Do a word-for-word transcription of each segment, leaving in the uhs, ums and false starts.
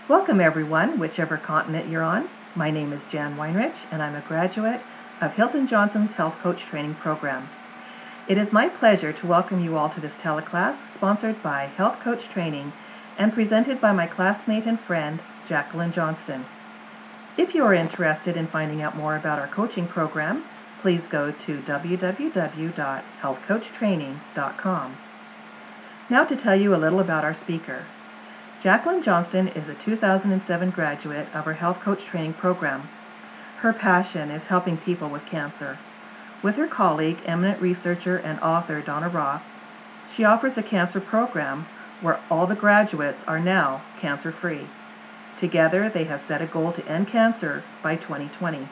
Welcome everyone, whichever continent you're on. My name is Jan Weinrich and I'm a graduate of Hilton Johnson's Health Coach Training Program. It is my pleasure to welcome you all to this teleclass sponsored by Health Coach Training and presented by my classmate and friend, Jacqueline Johnston. If you are interested in finding out more about our coaching program, please go to w w w dot health coach training dot com. Now to tell you a little about our speaker. Jacqueline Johnston is a two thousand seven graduate of our Health Coach Training Program. Her passion is helping people with cancer. With her colleague, eminent researcher and author Donna Roth, she offers a cancer program where all the graduates are now cancer-free. Together, they have set a goal to end cancer by twenty twenty.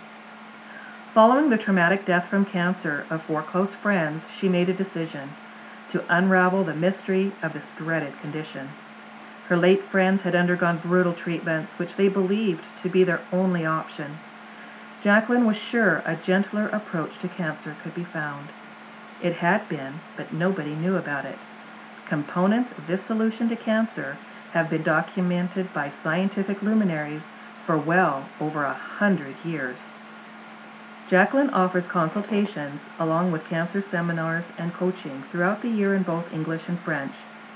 Following the traumatic death from cancer of four close friends, she made a decision to unravel the mystery of this dreaded condition. Her late friends had undergone brutal treatments which they believed to be their only option. Jacqueline was sure a gentler approach to cancer could be found. It had been, but nobody knew about it. Components of this solution to cancer have been documented by scientific luminaries for well over a hundred years. Jacqueline offers consultations along with cancer seminars and coaching throughout the year in both English and French.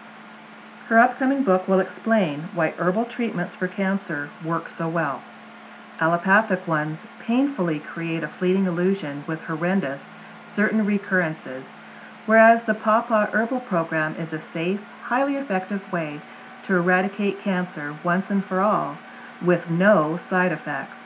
Her upcoming book will explain why herbal treatments for cancer work so well. Allopathic ones painfully create a fleeting illusion with horrendous, certain recurrences, whereas the Pawpaw Herbal Program is a safe, highly effective way to eradicate cancer once and for all with no side effects.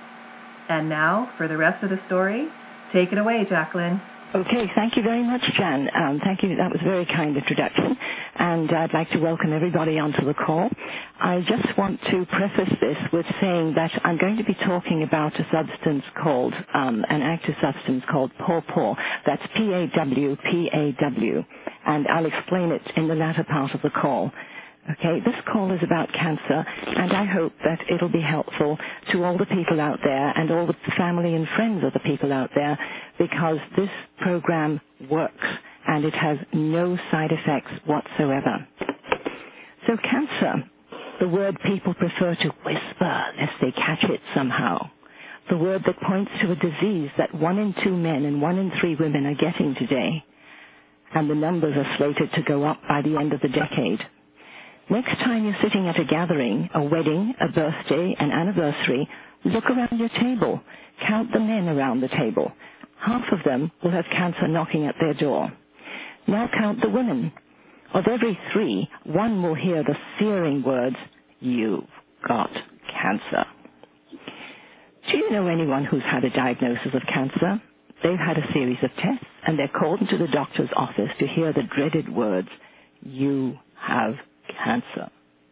And now, for the rest of the story, take it away, Jacqueline. Okay, thank you very much, Jan. Um, thank you. That was a very kind introduction. And I'd like to welcome everybody onto the call. I just want to preface this with saying that I'm going to be talking about a substance called, um, an active substance called Pawpaw. That's P A W P A W. And I'll explain it in the latter part of the call. Okay, this call is about cancer, and I hope that it'll be helpful to all the people out there and all the family and friends of the people out there, because this program works and it has no side effects whatsoever. So cancer, the word people prefer to whisper lest they catch it somehow. The word that points to a disease that one in two men and one in three women are getting today. And the numbers are slated to go up by the end of the decade. Next time you're sitting at a gathering, a wedding, a birthday, an anniversary, look around your table. Count the men around the table. Half of them will have cancer knocking at their door. Now count the women. Of every three, one will hear the searing words, "You've got cancer." Do you know anyone who's had a diagnosis of cancer? They've had a series of tests, and they're called into the doctor's office to hear the dreaded words, "You have cancer."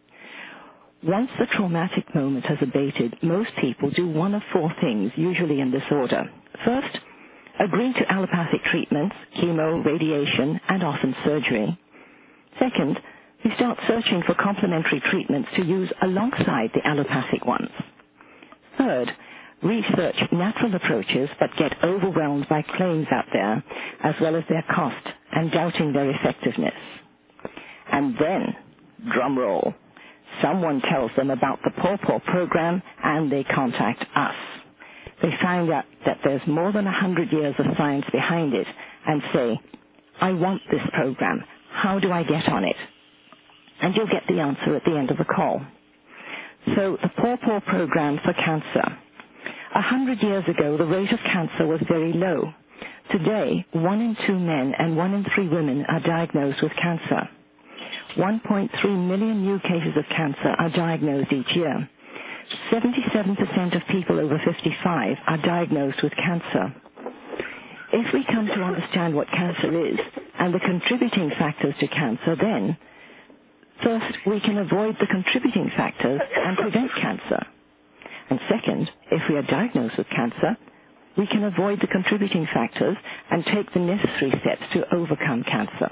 Once the traumatic moment has abated, most people do one of four things, usually in this order. First, agree to allopathic treatments, chemo, radiation, and often surgery. Second, we start searching for complementary treatments to use alongside the allopathic ones. Third, research natural approaches but get overwhelmed by claims out there, as well as their cost, and doubting their effectiveness. And then, drum roll, someone tells them about the Pawpaw program and they contact us. They find out that there's more than one hundred years of science behind it and say, "I want this program. How do I get on it?" And you'll get the answer at the end of the call. So the Pawpaw program for cancer. A hundred years ago, the rate of cancer was very low. Today, one in two men and one in three women are diagnosed with cancer. one point three million new cases of cancer are diagnosed each year. seventy-seven percent of people over fifty-five are diagnosed with cancer. If we come to understand what cancer is and the contributing factors to cancer, then first, we can avoid the contributing factors and prevent cancer. And second, if we are diagnosed with cancer, we can avoid the contributing factors and take the necessary steps to overcome cancer.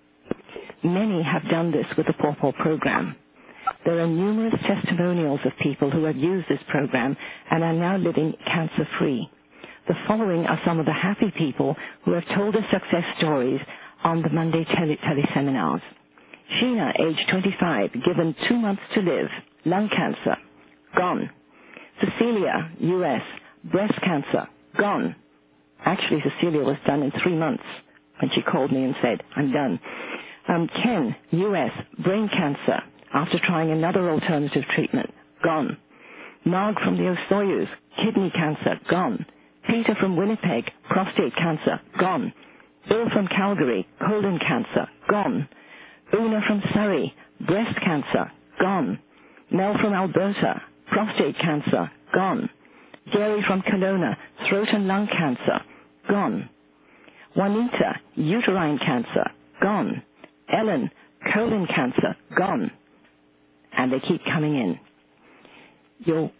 Many have done this with the Pawpaw program. There are numerous testimonials of people who have used this program and are now living cancer-free. The following are some of the happy people who have told their success stories on the Monday tele teleseminars. Sheena, age twenty-five, given two months to live. lung cancer, gone. Cecilia, U S, breast cancer, gone. Actually, Cecilia was done in three months when she called me and said, I'm done. Um, Ken, U S, brain cancer, after trying another alternative treatment, gone. Marg from the Osoyuz, kidney cancer, gone. Peter from Winnipeg, prostate cancer, gone. Bill from Calgary, colon cancer, gone. Una from Surrey, breast cancer, gone. Mel from Alberta, prostate cancer, gone. Gary from Kelowna, throat and lung cancer, gone. Juanita, uterine cancer, gone. Ellen, colon cancer, gone. And they keep coming in. You'll,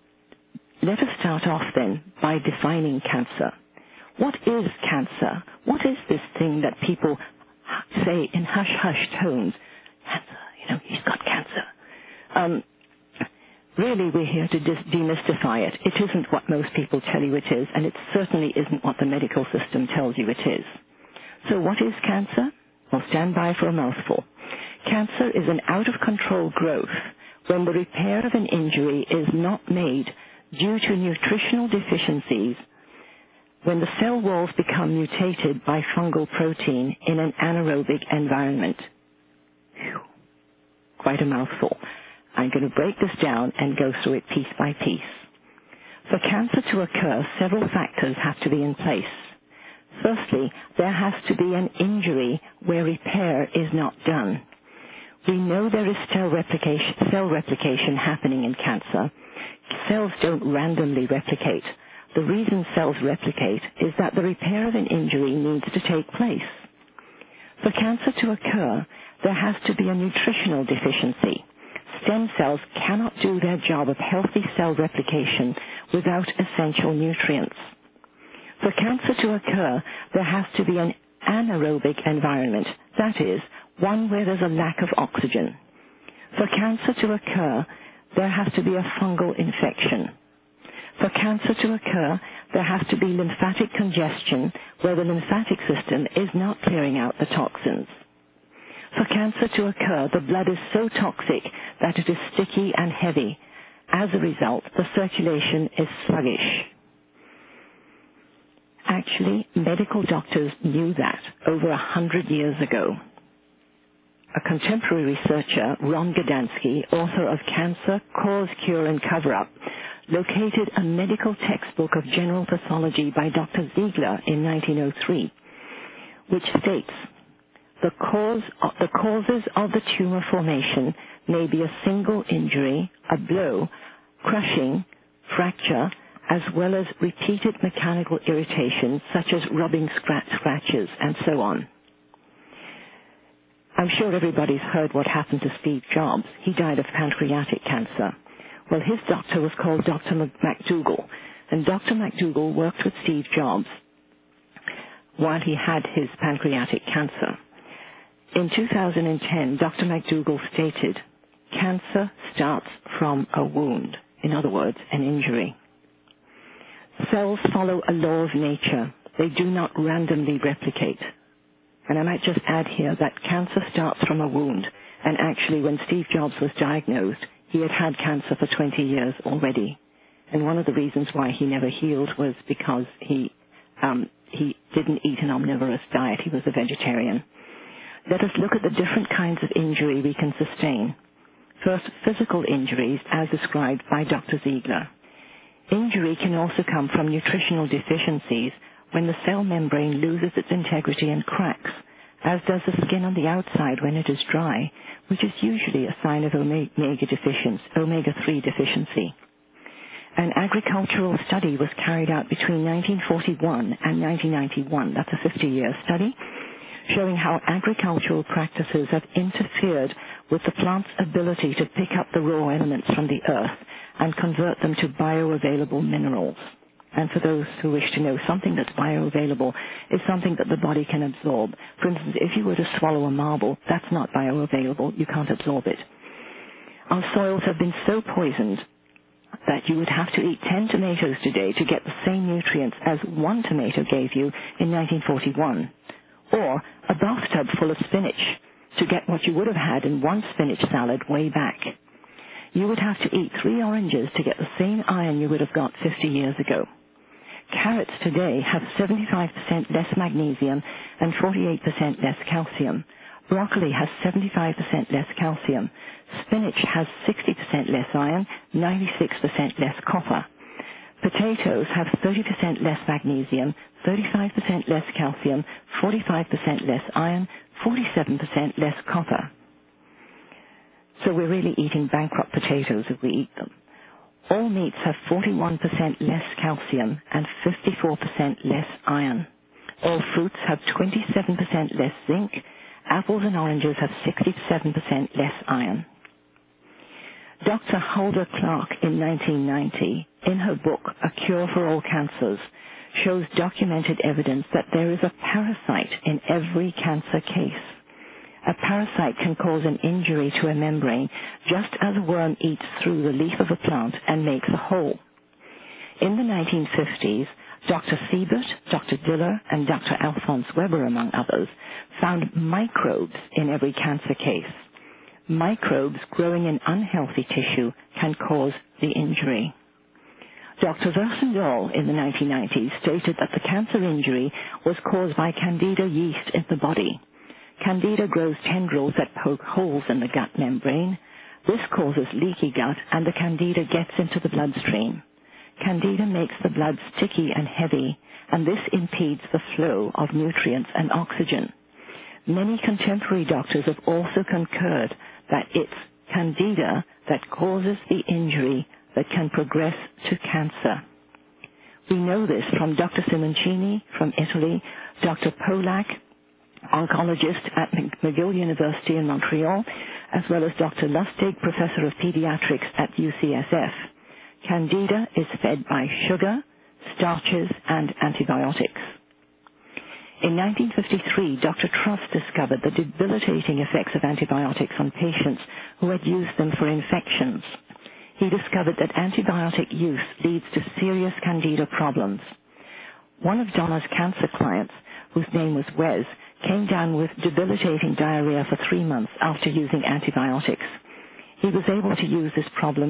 let us start off then by defining cancer. What is cancer? What is this thing that people say in hush-hush tones? Cancer, you know, he's got cancer. Um, really, we're here to dis- demystify it. It isn't what most people tell you it is, and it certainly isn't what the medical system tells you it is. So what is cancer? Well, stand by for a mouthful. Cancer is an out-of-control growth when the repair of an injury is not made due to nutritional deficiencies, when the cell walls become mutated by fungal protein in an anaerobic environment. Whew. Quite a mouthful. I'm going to break this down and go through it piece by piece. For cancer to occur, several factors have to be in place. Firstly, there has to be an injury where repair is not done. We know there is cell replication, cell replication happening in cancer. Cells don't randomly replicate. The reason cells replicate is that the repair of an injury needs to take place. For cancer to occur, there has to be a nutritional deficiency. Stem cells cannot do their job of healthy cell replication without essential nutrients. For cancer to occur, there has to be an anaerobic environment, that is, one where there's a lack of oxygen. For cancer to occur, there has to be a fungal infection. For cancer to occur, there has to be lymphatic congestion where the lymphatic system is not clearing out the toxins. For cancer to occur, the blood is so toxic that it is sticky and heavy. As a result, the circulation is sluggish. Actually, medical doctors knew that over a hundred years ago. A contemporary researcher, Ron Gdansky, author of Cancer, Cause, Cure, and Cover-Up, located a medical textbook of general pathology by Doctor Ziegler in nineteen oh three, which states, the, cause of, the causes of the tumor formation may be a single injury, a blow, crushing, fracture, as well as repeated mechanical irritations such as rubbing scratch, scratches, and so on. I'm sure everybody's heard what happened to Steve Jobs. He died of pancreatic cancer. Well, his doctor was called Doctor McDougall, and Doctor McDougall worked with Steve Jobs while he had his pancreatic cancer. In two thousand ten, Doctor McDougall stated, cancer starts from a wound, in other words, an injury. Cells follow a law of nature. They do not randomly replicate. And I might just add here that cancer starts from a wound, and actually when Steve Jobs was diagnosed, he had had cancer for twenty years already. And one of the reasons why he never healed was because he um, he didn't eat an omnivorous diet. He was a vegetarian. Let us look at the different kinds of injury we can sustain. First, physical injuries as described by Doctor Ziegler. Injury can also come from nutritional deficiencies when the cell membrane loses its integrity and cracks, as does the skin on the outside when it is dry, which is usually a sign of omega deficiency, omega three deficiency. An agricultural study was carried out between nineteen forty-one and nineteen ninety-one, that's a fifty-year study, showing how agricultural practices have interfered with the plant's ability to pick up the raw elements from the earth and convert them to bioavailable minerals. And for those who wish to know, something that's bioavailable is something that the body can absorb. For instance, if you were to swallow a marble, that's not bioavailable. You can't absorb it. Our soils have been so poisoned that you would have to eat ten tomatoes today to get the same nutrients as one tomato gave you in nineteen forty-one, or a bathtub full of spinach to get what you would have had in one spinach salad way back. you would have to eat three oranges to get the same iron you would have got fifty years ago. Carrots today have seventy-five percent less magnesium and forty-eight percent less calcium. Broccoli has seventy-five percent less calcium. Spinach has sixty percent less iron, ninety-six percent less copper. Potatoes have thirty percent less magnesium, thirty-five percent less calcium, forty-five percent less iron, forty-seven percent less copper. So we're really eating bankrupt potatoes if we eat them. All meats have forty-one percent less calcium and fifty-four percent less iron. All fruits have twenty-seven percent less zinc. Apples and oranges have sixty-seven percent less iron. Doctor Huldah Clark in nineteen ninety, in her book A Cure for All Cancers, shows documented evidence that there is a parasite in every cancer case. A parasite can cause an injury to a membrane just as a worm eats through the leaf of a plant and makes a hole. In the nineteen fifties, Doctor Siebert, Doctor Diller, and Doctor Alphonse Weber, among others, found microbes in every cancer case. Microbes growing in unhealthy tissue can cause the injury. Doctor Versendaal in the nineteen nineties stated that the cancer injury was caused by Candida yeast in the body. Candida grows tendrils that poke holes in the gut membrane. This causes leaky gut, and the Candida gets into the bloodstream. Candida makes the blood sticky and heavy, and this impedes the flow of nutrients and oxygen. Many contemporary doctors have also concurred that it's Candida that causes the injury that can progress to cancer. We know this from Doctor Simoncini from Italy, Doctor Polak, oncologist at McGill University in Montreal, as well as Doctor Lustig, professor of pediatrics at U C S F. Candida is fed by sugar, starches, and antibiotics. In nineteen fifty-three, Doctor Truss discovered the debilitating effects of antibiotics on patients who had used them for infections. He discovered that antibiotic use leads to serious Candida problems. One of Donna's cancer clients, whose name was Wes, came down with debilitating diarrhea for three months after using antibiotics. He was able to use this problem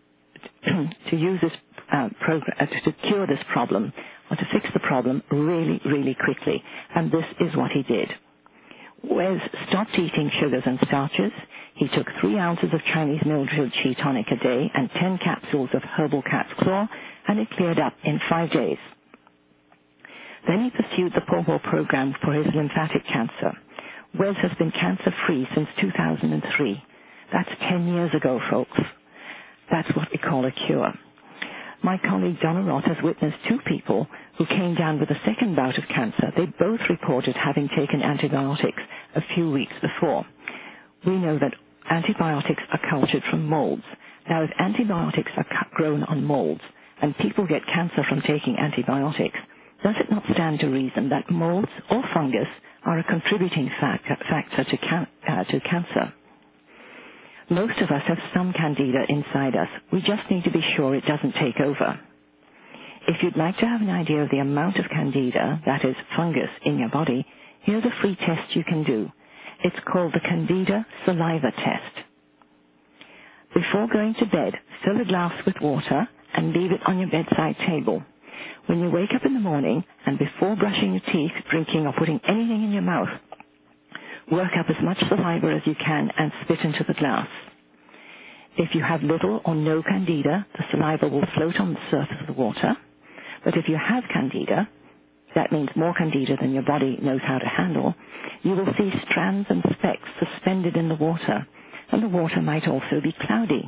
to use this uh, program uh, to cure this problem or to fix the problem really, really quickly, and this is what he did. Wes stopped eating sugars and starches. He took three ounces of Chinese milled chi tonic a day and ten capsules of herbal cat's claw, and it cleared up in five days. Then he pursued the Pawpaw program for his lymphatic cancer. Wes has been cancer-free since two thousand three. That's ten years ago, folks. That's what we call a cure. My colleague Donna Roth has witnessed two people who came down with a second bout of cancer. They both reported having taken antibiotics a few weeks before. We know that antibiotics are cultured from molds. Now, if antibiotics are grown on molds and people get cancer from taking antibiotics, does it not stand to reason that molds or fungus are a contributing factor, factor to, can, uh, to cancer? Most of us have some Candida inside us. We just need to be sure it doesn't take over. If you'd like to have an idea of the amount of Candida, that is, fungus, in your body, here's a free test you can do. It's called the Candida Saliva Test. Before going to bed, fill a glass with water and leave it on your bedside table. When you wake up in the morning and before brushing your teeth, drinking, or putting anything in your mouth, work up as much saliva as you can and spit into the glass. If you have little or no Candida, the saliva will float on the surface of the water. But if you have Candida, that means more Candida than your body knows how to handle, you will see strands and specks suspended in the water, and the water might also be cloudy.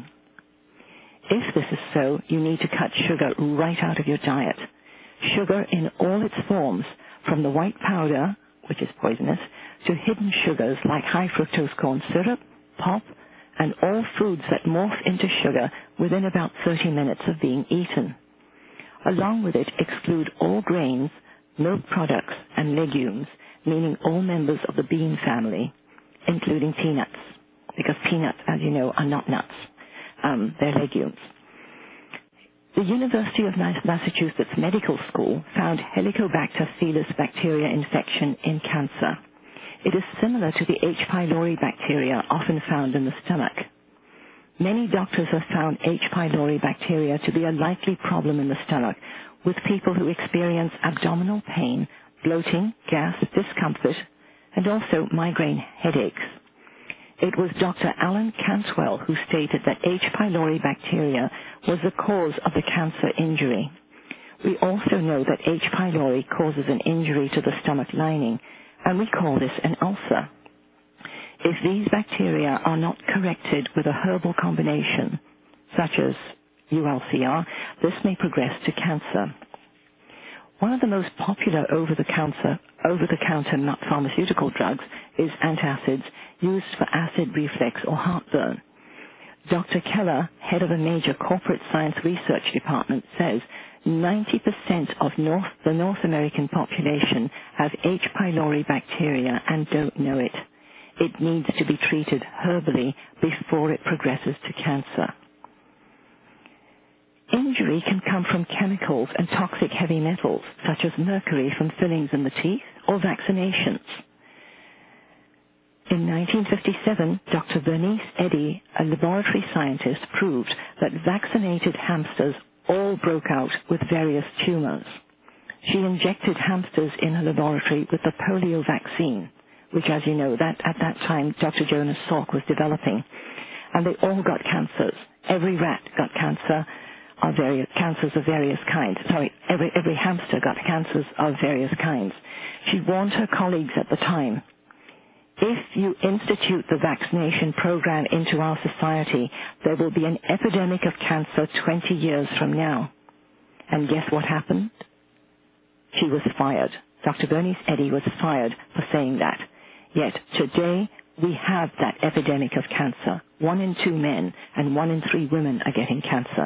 If this is so, you need to cut sugar right out of your diet. Sugar in all its forms, from the white powder, which is poisonous, to hidden sugars like high fructose corn syrup, pop, and all foods that morph into sugar within about thirty minutes of being eaten. Along with it, exclude all grains, milk products, and legumes, meaning all members of the bean family, including peanuts, because peanuts, as you know, are not nuts. Um, they're legumes. The University of Massachusetts Medical School found Helicobacter felis bacteria infection in cancer. It is similar to the H. pylori bacteria often found in the stomach. Many doctors have found H. pylori bacteria to be a likely problem in the stomach, with people who experience abdominal pain, bloating, gas, discomfort, and also migraine headaches. It was Doctor Alan Cantwell who stated that H. pylori bacteria was the cause of the cancer injury. We also know that H. pylori causes an injury to the stomach lining, and we call this an ulcer. If these bacteria are not corrected with a herbal combination, such as U L C R, this may progress to cancer. One of the most popular over-the-counter, over-the-counter pharmaceutical drugs is antacids used for acid reflux or heartburn. Doctor Keller, head of a major corporate science research department, says ninety percent of North, the North American population have H. pylori bacteria and don't know it. It needs to be treated herbally before it progresses to cancer. Injury can come from chemicals and toxic heavy metals, such as mercury from fillings in the teeth or vaccinations. In nineteen fifty-seven, Doctor Bernice Eddy, a laboratory scientist, proved that vaccinated hamsters all broke out with various tumors. She injected hamsters in her laboratory with the polio vaccine, which, as you know, that at that time Doctor Jonas Salk was developing, and they all got cancers. Every rat got cancer of various cancers of various kinds. Sorry, every every hamster got cancers of various kinds. She warned her colleagues at the time, if you institute the vaccination program into our society, there will be an epidemic of cancer twenty years from now. And guess what happened? She was fired. Doctor Bernice Eddy was fired for saying that. Yet today, we have that epidemic of cancer. One in two men and one in three women are getting cancer.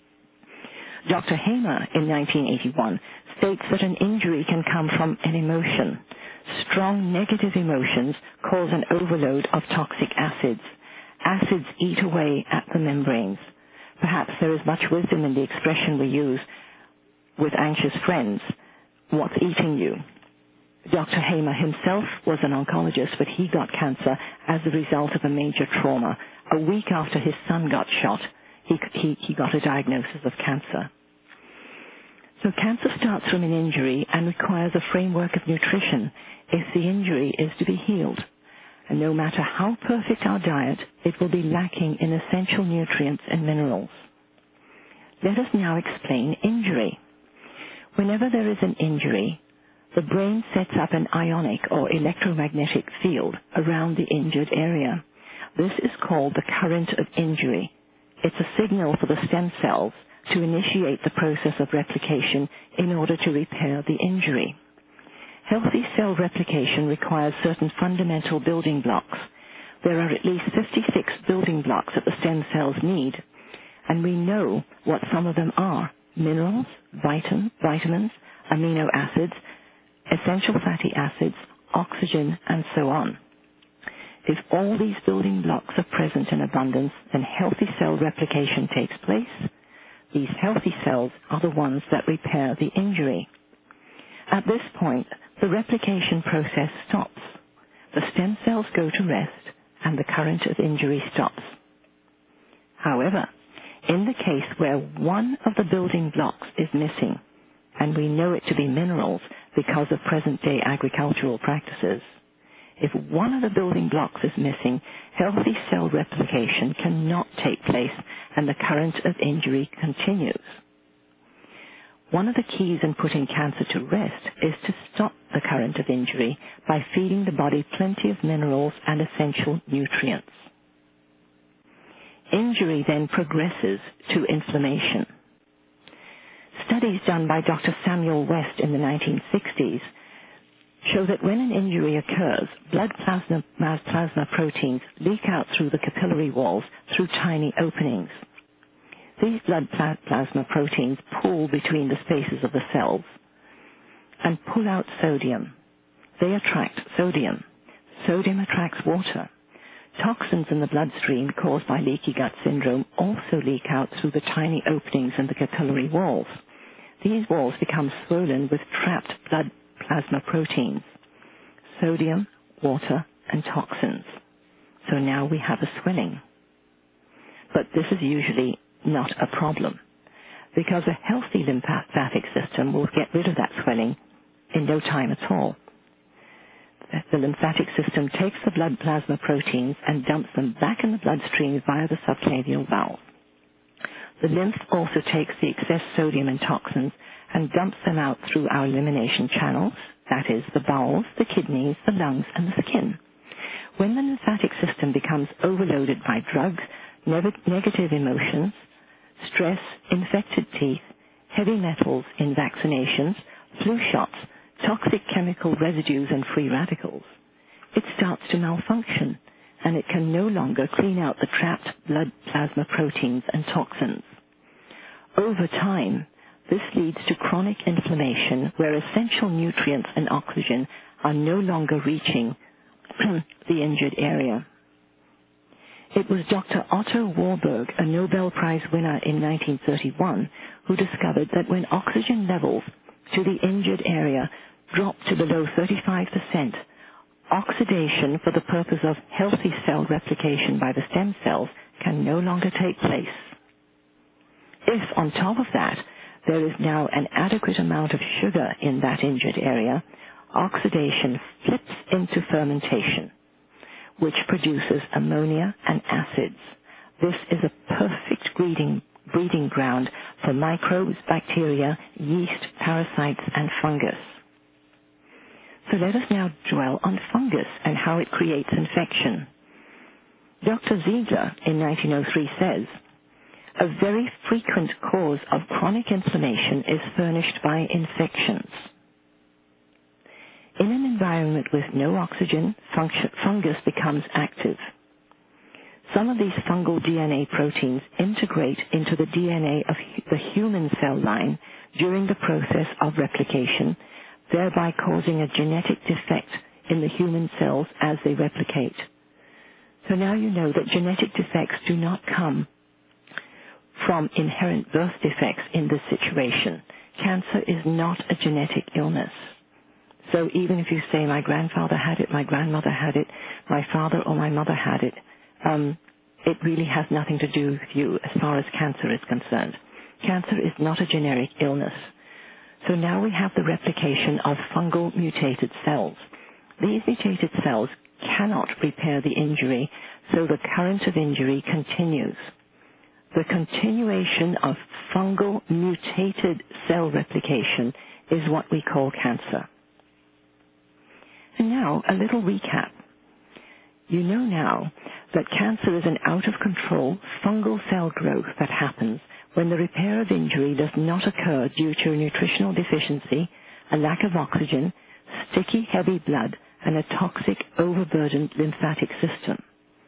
Doctor Hamer, in nineteen eighty-one, states that an injury can come from an emotion. Strong negative emotions cause an overload of toxic acids. Acids eat away at the membranes. Perhaps there is much wisdom in the expression we use with anxious friends, what's eating you? Doctor Hamer himself was an oncologist, but he got cancer as a result of a major trauma. A week after his son got shot, he, he, he got a diagnosis of cancer. So cancer starts from an injury and requires a framework of nutrition if the injury is to be healed. And no matter how perfect our diet, it will be lacking in essential nutrients and minerals. Let us now explain injury. Whenever there is an injury, the brain sets up an ionic or electromagnetic field around the injured area. This is called the current of injury. It's a signal for the stem cells to initiate the process of replication in order to repair the injury. Healthy cell replication requires certain fundamental building blocks. There are at least fifty-six building blocks that the stem cells need, and we know what some of them are: minerals, vitamin, vitamins, amino acids, essential fatty acids, oxygen, and so on. If all these building blocks are present in abundance, then healthy cell replication takes place. These healthy cells are the ones that repair the injury. At this point, the replication process stops. The stem cells go to rest, and the current of injury stops. However, in the case where one of the building blocks is missing, and we know it to be minerals because of present-day agricultural practices, if one of the building blocks is missing, healthy cell replication cannot take place and the current of injury continues. One of the keys in putting cancer to rest is to stop the current of injury by feeding the body plenty of minerals and essential nutrients. Injury then progresses to inflammation. Studies done by Doctor Samuel West in the nineteen sixties show that when an injury occurs, blood plasma, plasma proteins leak out through the capillary walls through tiny openings. These blood plasma proteins pull between the spaces of the cells and pull out sodium. They attract sodium. Sodium attracts water. Toxins in the bloodstream caused by leaky gut syndrome also leak out through the tiny openings in the capillary walls. These walls become swollen with trapped blood plasma proteins, sodium, water, and toxins. So now we have a swelling. but this is usually not a problem because a healthy lymphatic system will get rid of that swelling in no time at all. The lymphatic system takes the blood plasma proteins and dumps them back in the bloodstream via the subclavian valve. The lymph also takes the excess sodium and toxins and dumps them out through our elimination channels, that is, the bowels, the kidneys, the lungs, and the skin. When the lymphatic system becomes overloaded by drugs, ne- negative emotions, stress, infected teeth, heavy metals in vaccinations, flu shots, toxic chemical residues, and free radicals, it starts to malfunction, and it can no longer clean out the trapped blood plasma proteins and toxins. Over time, this leads to chronic inflammation where essential nutrients and oxygen are no longer reaching the injured area. It was Doctor Otto Warburg, a Nobel Prize winner in nineteen thirty-one, who discovered that when oxygen levels to the injured area drop to below thirty-five percent, oxidation for the purpose of healthy cell replication by the stem cells can no longer take place. If, on top of that, there is now an adequate amount of sugar in that injured area, oxidation flips into fermentation, which produces ammonia and acids. This is a perfect breeding, breeding ground for microbes, bacteria, yeast, parasites, and fungus. So let us now dwell on fungus and how it creates infection. Doctor Ziegler in nineteen oh three says, a very frequent cause of chronic inflammation is furnished by infections. In an environment with no oxygen, fungus becomes active. Some of these fungal D N A proteins integrate into the D N A of the human cell line during the process of replication, thereby causing a genetic defect in the human cells as they replicate. So now you know that genetic defects do not come from inherent birth defects in this situation. Cancer is not a genetic illness. So even if you say, my grandfather had it, my grandmother had it, my father or my mother had it, um, it really has nothing to do with you as far as cancer is concerned. Cancer is not a generic illness. So now we have the replication of fungal mutated cells. These mutated cells cannot repair the injury, so the current of injury continues. The continuation of fungal mutated cell replication is what we call cancer. And now, a little recap. You know now that cancer is an out-of-control fungal cell growth that happens when the repair of injury does not occur due to a nutritional deficiency, a lack of oxygen, sticky, heavy blood, and a toxic, overburdened lymphatic system.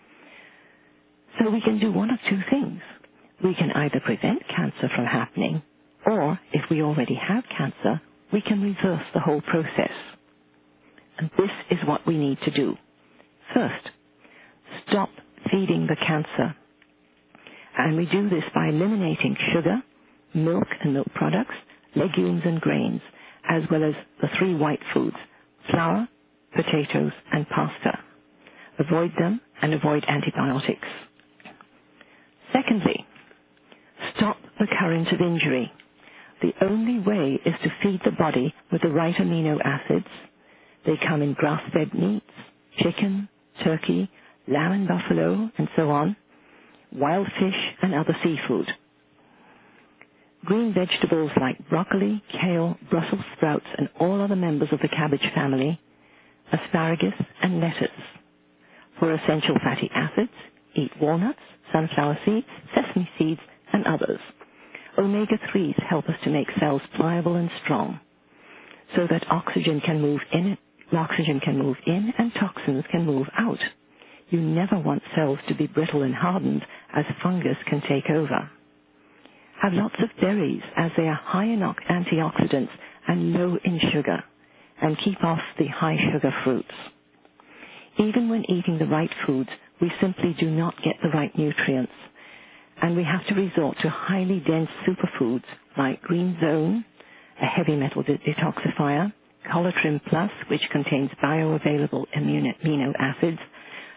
So we can do one of two things. We can either prevent cancer from happening, or if we already have cancer, we can reverse the whole process. And this is what we need to do. First, stop feeding the cancer. And we do this by eliminating sugar, milk and milk products, legumes and grains, as well as the three white foods, flour, potatoes, and pasta. Avoid them and avoid antibiotics. Secondly, stop the current of injury. The only way is to feed the body with the right amino acids. They come in grass-fed meats, chicken, turkey, lamb and buffalo, and so on, wild fish and other seafood. Green vegetables like broccoli, kale, Brussels sprouts, and all other members of the cabbage family, asparagus, and lettuce. For essential fatty acids, eat walnuts, sunflower seeds, sesame seeds, and others. omega threes help us to make cells pliable and strong so that oxygen can move in, oxygen can move in and toxins can move out. You never want cells to be brittle and hardened, as fungus can take over. Have lots of berries, as they are high in antioxidants and low in sugar, and keep off the high sugar fruits. Even when eating the right foods, we simply do not get the right nutrients, and we have to resort to highly dense superfoods like Green Zone, a heavy metal de- detoxifier, Colatrim Plus, which contains bioavailable amino acids,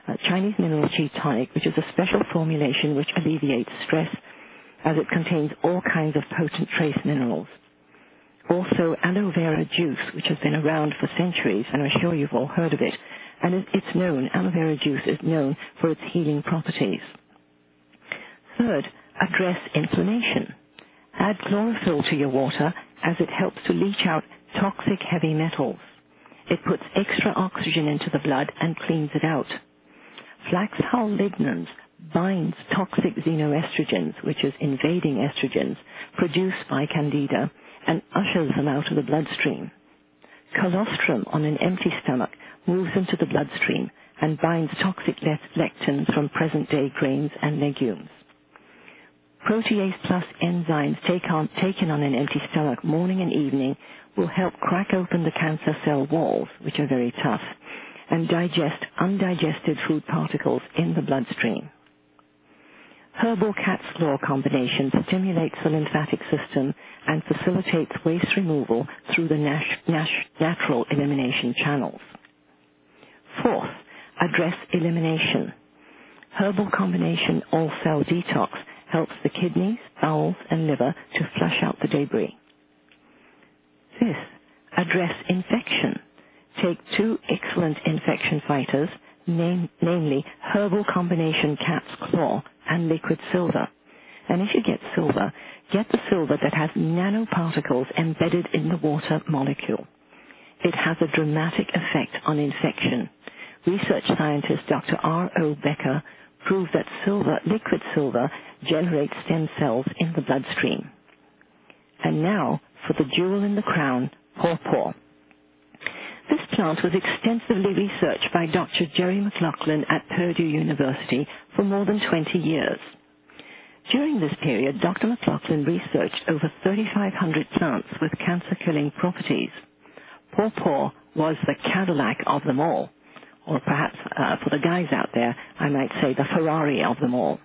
uh, Chinese Mineral Chi Tonic, which is a special formulation which alleviates stress as it contains all kinds of potent trace minerals. Also, aloe vera juice, which has been around for centuries, and I'm sure you've all heard of it, and it's known, aloe vera juice is known for its healing properties. Third, address inflammation. Add chlorophyll to your water as it helps to leach out toxic heavy metals. It puts extra oxygen into the blood and cleans it out. Flax hull lignans binds toxic xenoestrogens, which is invading estrogens, produced by Candida, and ushers them out of the bloodstream. Colostrum on an empty stomach moves into the bloodstream and binds toxic lectins from present-day grains and legumes. Protease plus enzymes take on, taken on an empty stomach morning and evening will help crack open the cancer cell walls, which are very tough, and digest undigested food particles in the bloodstream. Herbal cat's claw combination stimulates the lymphatic system and facilitates waste removal through the nat- nat- natural elimination channels. Fourth, address elimination. Herbal combination all-cell detox helps the kidneys, bowels, and liver to flush out the debris. Fifth, address infection. Take two excellent infection fighters, name, namely herbal combination cat's claw and liquid silver. And if you get silver, get the silver that has nanoparticles embedded in the water molecule. It has a dramatic effect on infection. Research scientist Doctor R O Becker proved that silver, liquid silver generates stem cells in the bloodstream. And now for the jewel in the crown, pawpaw. This plant was extensively researched by Doctor Jerry McLaughlin at Purdue University for more than twenty years. During this period, Doctor McLaughlin researched over thirty-five hundred plants with cancer-killing properties. Pawpaw was the Cadillac of them all, or perhaps uh, for the guys out there, I might say the Ferrari of them all.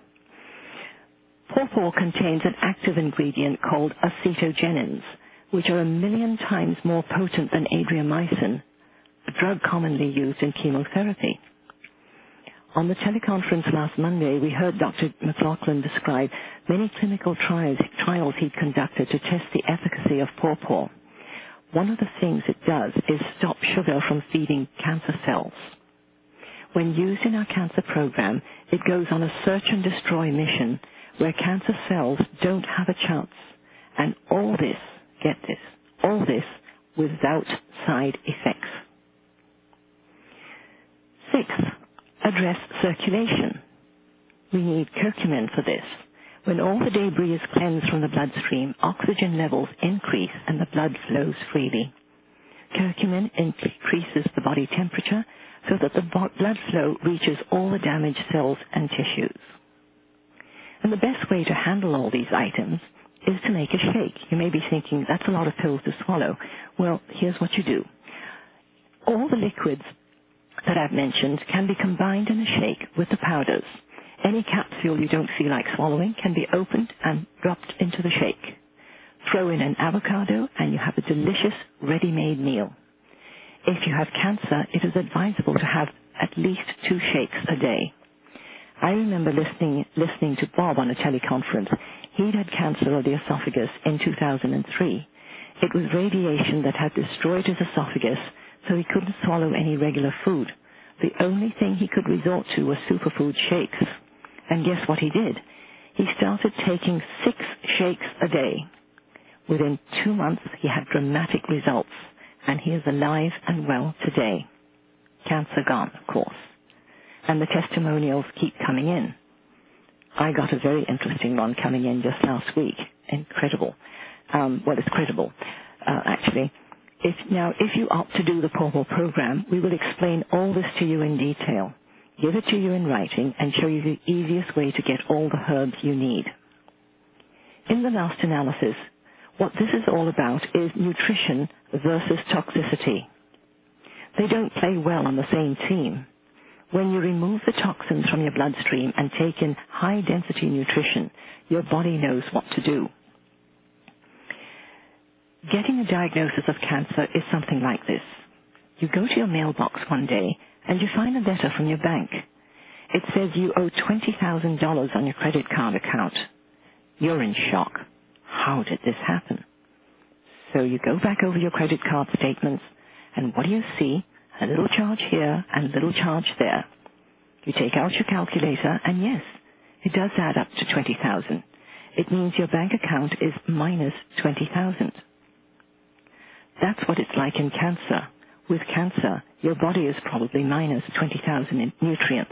Pawpaw contains an active ingredient called acetogenins, which are a million times more potent than adriamycin, a drug commonly used in chemotherapy. On the teleconference last Monday, we heard Doctor McLaughlin describe many clinical trials, trials he'd conducted to test the efficacy of pawpaw. One of the things it does is stop sugar from feeding cancer cells. When used in our cancer program, it goes on a search and destroy mission where cancer cells don't have a chance. And all this, get this, all this without side effects. Sixth, address circulation. We need curcumin for this. When all the debris is cleansed from the bloodstream, oxygen levels increase and the blood flows freely. Curcumin increases the body temperature so that the blood flow reaches all the damaged cells and tissues. And the best way to handle all these items is to make a shake. You may be thinking, that's a lot of pills to swallow. Well, here's what you do. All the liquids that I've mentioned can be combined in a shake with the powders. Any capsule you don't feel like swallowing can be opened and dropped into the shake. Throw in an avocado and you have a delicious ready-made meal. If you have cancer, it is advisable to have at least two shakes a day. I remember listening, listening to Bob on a teleconference. He'd had cancer of the esophagus in two thousand three. It was radiation that had destroyed his esophagus, so he couldn't swallow any regular food. The only thing he could resort to was superfood shakes. And guess what he did? He started taking six shakes a day. Within two months, he had dramatic results, and he is alive and well today. Cancer gone, of course. And the testimonials keep coming in. I got a very interesting one coming in just last week. Incredible. Um, well, it's credible, uh, actually. If, now, if you opt to do the Pawpaw program, we will explain all this to you in detail, give it to you in writing, and show you the easiest way to get all the herbs you need. In the last analysis, what this is all about is nutrition versus toxicity. They don't play well on the same team. When you remove the toxins from your bloodstream and take in high-density nutrition, your body knows what to do. Getting a diagnosis of cancer is something like this. You go to your mailbox one day and you find a letter from your bank. it says you owe twenty thousand dollars on your credit card account. You're in shock. How did this happen? So you go back over your credit card statements, and what do you see? A little charge here and a little charge there. You take out your calculator, and yes, it does add up to twenty thousand dollars. It means your bank account is minus twenty thousand dollars. That's what it's like in cancer. With cancer, your body is probably minus twenty thousand in nutrients.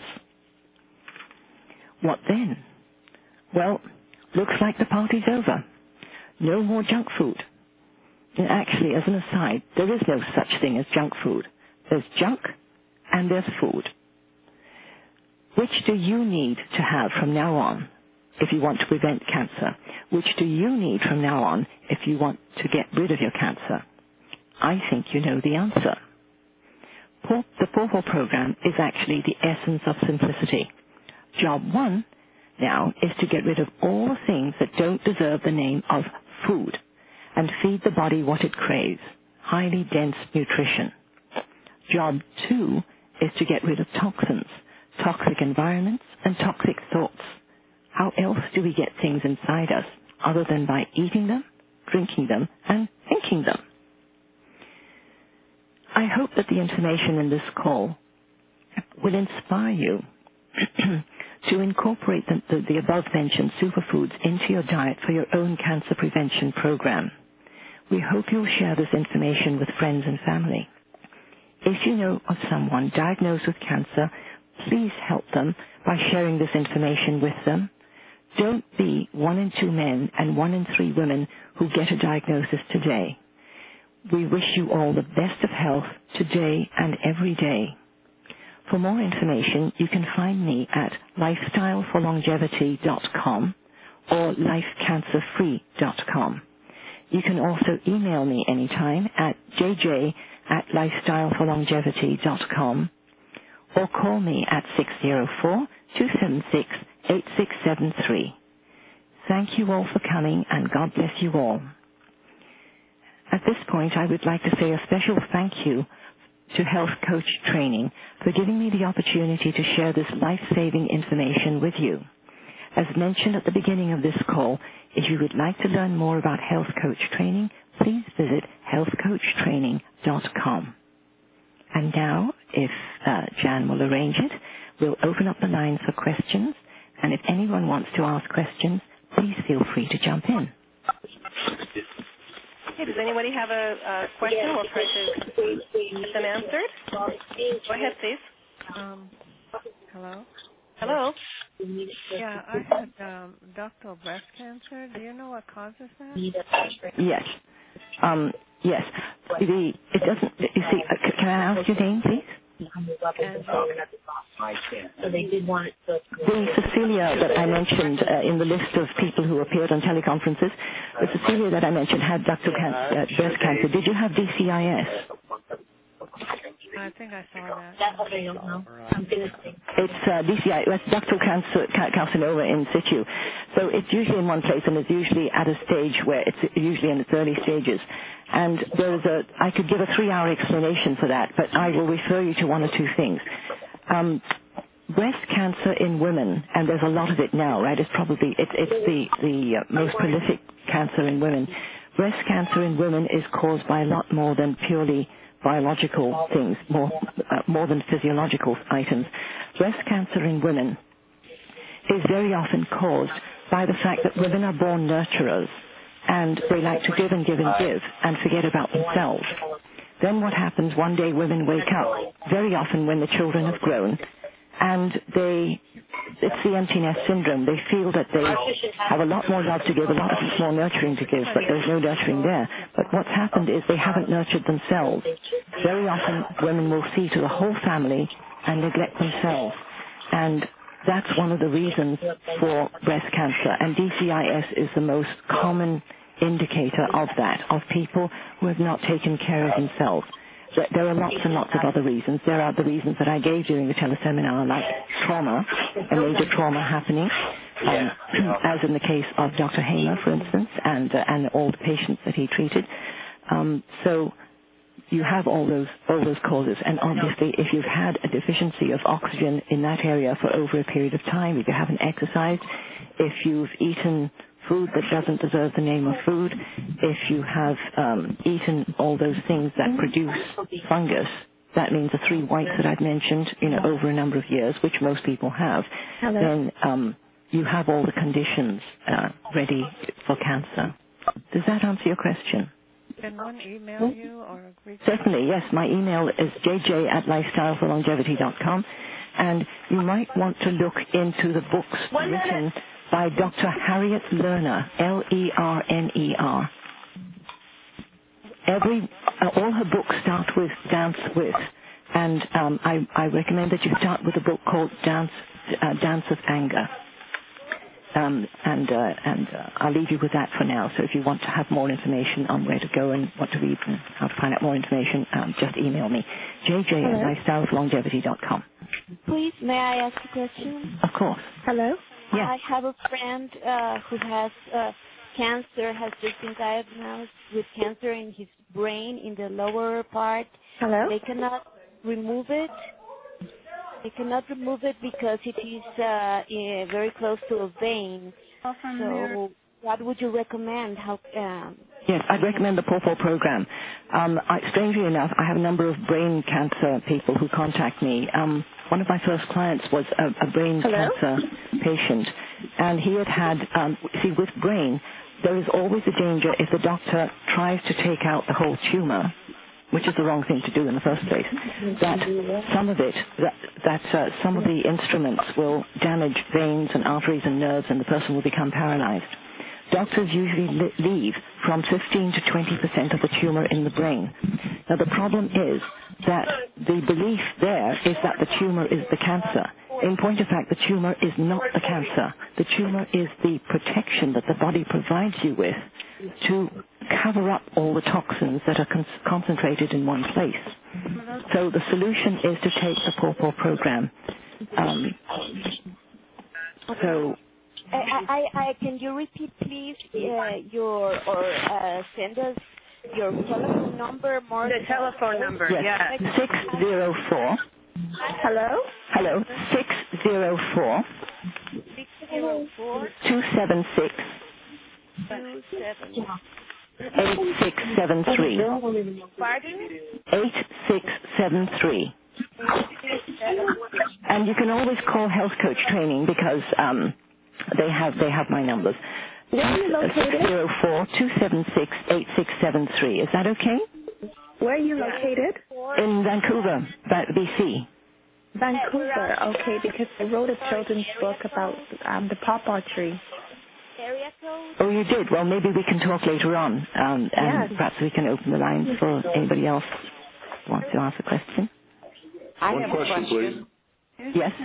What then? Well, looks like the party's over. No more junk food. And actually, as an aside, there is no such thing as junk food. There's junk and there's food. Which do you need to have from now on if you want to prevent cancer? Which do you need from now on if you want to get rid of your cancer? I think you know the answer. The Paw program is actually the essence of simplicity. Job one now is to get rid of all the things that don't deserve the name of food and feed the body what it craves, highly dense nutrition. Job two is to get rid of toxins, toxic environments, and toxic thoughts. How else do we get things inside us other than by eating them, drinking them, and thinking them? I hope that the information in this call will inspire you to incorporate the, the, the above-mentioned superfoods into your diet for your own cancer prevention program. We hope you'll share this information with friends and family. If you know of someone diagnosed with cancer, please help them by sharing this information with them. Don't be one in two men and one in three women who get a diagnosis today. We wish you all the best of health today and every day. For more information, you can find me at lifestyle for longevity dot com or life cancer free dot com. You can also email me anytime at j j at lifestyle for longevity dot com or call me at six zero four, two seven six, eight six seven three. Thank you all for coming, and God bless you all. At this point, I would like to say a special thank you to Health Coach Training for giving me the opportunity to share this life-saving information with you. As mentioned at the beginning of this call, if you would like to learn more about Health Coach Training, please visit health coach training dot com. And now, if uh, Jan will arrange it, we'll open up the lines for questions, and if anyone wants to ask questions, please feel free to jump in. Hey, does anybody have a, a question? We'll try to get them answered. Go ahead, please. Um, hello? Hello? Yeah, I had um, ductal breast cancer. Do you know what causes that? Yes. Um, yes. The, it doesn't, you see, uh, can I ask your name, please? So they did want it to The Cecilia that I mentioned uh, in the list of people who appeared on teleconferences, the Cecilia that I mentioned had ductal cancer, uh, breast cancer. Did you have D C I S? I think I saw that. That's what I don't know. I'm finishing. It's uh, D C I, it's ductal cancer, ca- carcinoma in situ. So it's usually in one place, and it's usually at a stage where it's usually in its early stages. And there's a, I could give a three-hour explanation for that, but I will refer you to one or two things. Um, breast cancer in women, and there's a lot of it now, right? It's probably, it's, it's the, the uh, most prolific cancer in women. Breast cancer in women is caused by a lot more than purely biological things, more, uh, more than physiological items. Breast cancer in women is very often caused by the fact that women are born nurturers, and they like to give and give and give and forget about themselves. Then what happens, one day women wake up, very often when the children have grown, and they, it's the empty nest syndrome. They feel that they have a lot more love to give, a lot more nurturing to give, but there's no nurturing there. But what's happened is they haven't nurtured themselves. Very often women will see to the whole family and neglect themselves. And that's one of the reasons for breast cancer. And D C I S is the most common indicator of that, of people who have not taken care of themselves. There are lots and lots of other reasons. There are the reasons that I gave during the teleseminar, like trauma, a major trauma happening, um, as in the case of Doctor Hamer, for instance, and, uh, and all the patients that he treated. Um, so you have all those all those causes. And obviously, if you've had a deficiency of oxygen in that area for over a period of time, if you haven't exercised, if you've eaten food that doesn't deserve the name of food, if you have um, eaten all those things that produce fungus, that means the three whites that I've mentioned, you know, over a number of years, which most people have, Hello. then um, you have all the conditions uh, ready for cancer. Does that answer your question? Can one email you or reach? Certainly, yes. My email is j j at lifestyle for longevity dot com, and you might want to look into the books written by Doctor Harriet Lerner, L E R N E R. Every, uh, all her books start with Dance With, and um, I, I recommend that you start with a book called Dance, uh, Dance of Anger. Um, and uh, and uh, I'll leave you with that for now. So if you want to have more information on where to go and what to read and how to find out more information, um, just email me, j j at lifestyle for longevity dot com. Please, may I ask a question? Of course. Hello? Yeah. I have a friend uh, who has uh, cancer, has just been diagnosed with cancer in his brain, in the lower part. Hello? They cannot remove it. They cannot remove it because it is uh, eh, very close to a vein. So what would you recommend? How? Um, Yes, I'd recommend the PawPaw program. Um, I, strangely enough, I have a number of brain cancer people who contact me. Um, one of my first clients was a, a brain Hello? cancer patient, and he had had, um, see, with brain, there is always a danger if the doctor tries to take out the whole tumor, which is the wrong thing to do in the first place, that some of it, that, that uh, some of the instruments will damage veins and arteries and nerves, and the person will become paralyzed. Doctors usually li- leave from fifteen to twenty percent of the tumor in the brain. Now, the problem is that the belief there is that the tumor is the cancer. In point of fact, the tumor is not the cancer. The tumor is the protection that the body provides you with to cover up all the toxins that are con- concentrated in one place. So the solution is to take the PawPaw program. Um, so... I, I, I, can you repeat, please, uh, your or uh, send us your telephone number? More The telephone number, yes, yeah. six zero four. Hello? Hello, six zero four. Six zero four Two seven six. two seven. Eight six seven three. Pardon? Eight six seven three. And you can always call Health Coach Training because um. They have they have my numbers. Where are you located? six zero four two seven six eight six seven three. Is that okay? Where are you located? In Vancouver, B C. Vancouver, okay, because I wrote a children's book about um, the pawpaw tree. Area code? Oh, you did? Well, maybe we can talk later on, um, and Yes. perhaps we can open the lines for anybody else who wants to ask a question. I One have question, a question, please. Yes?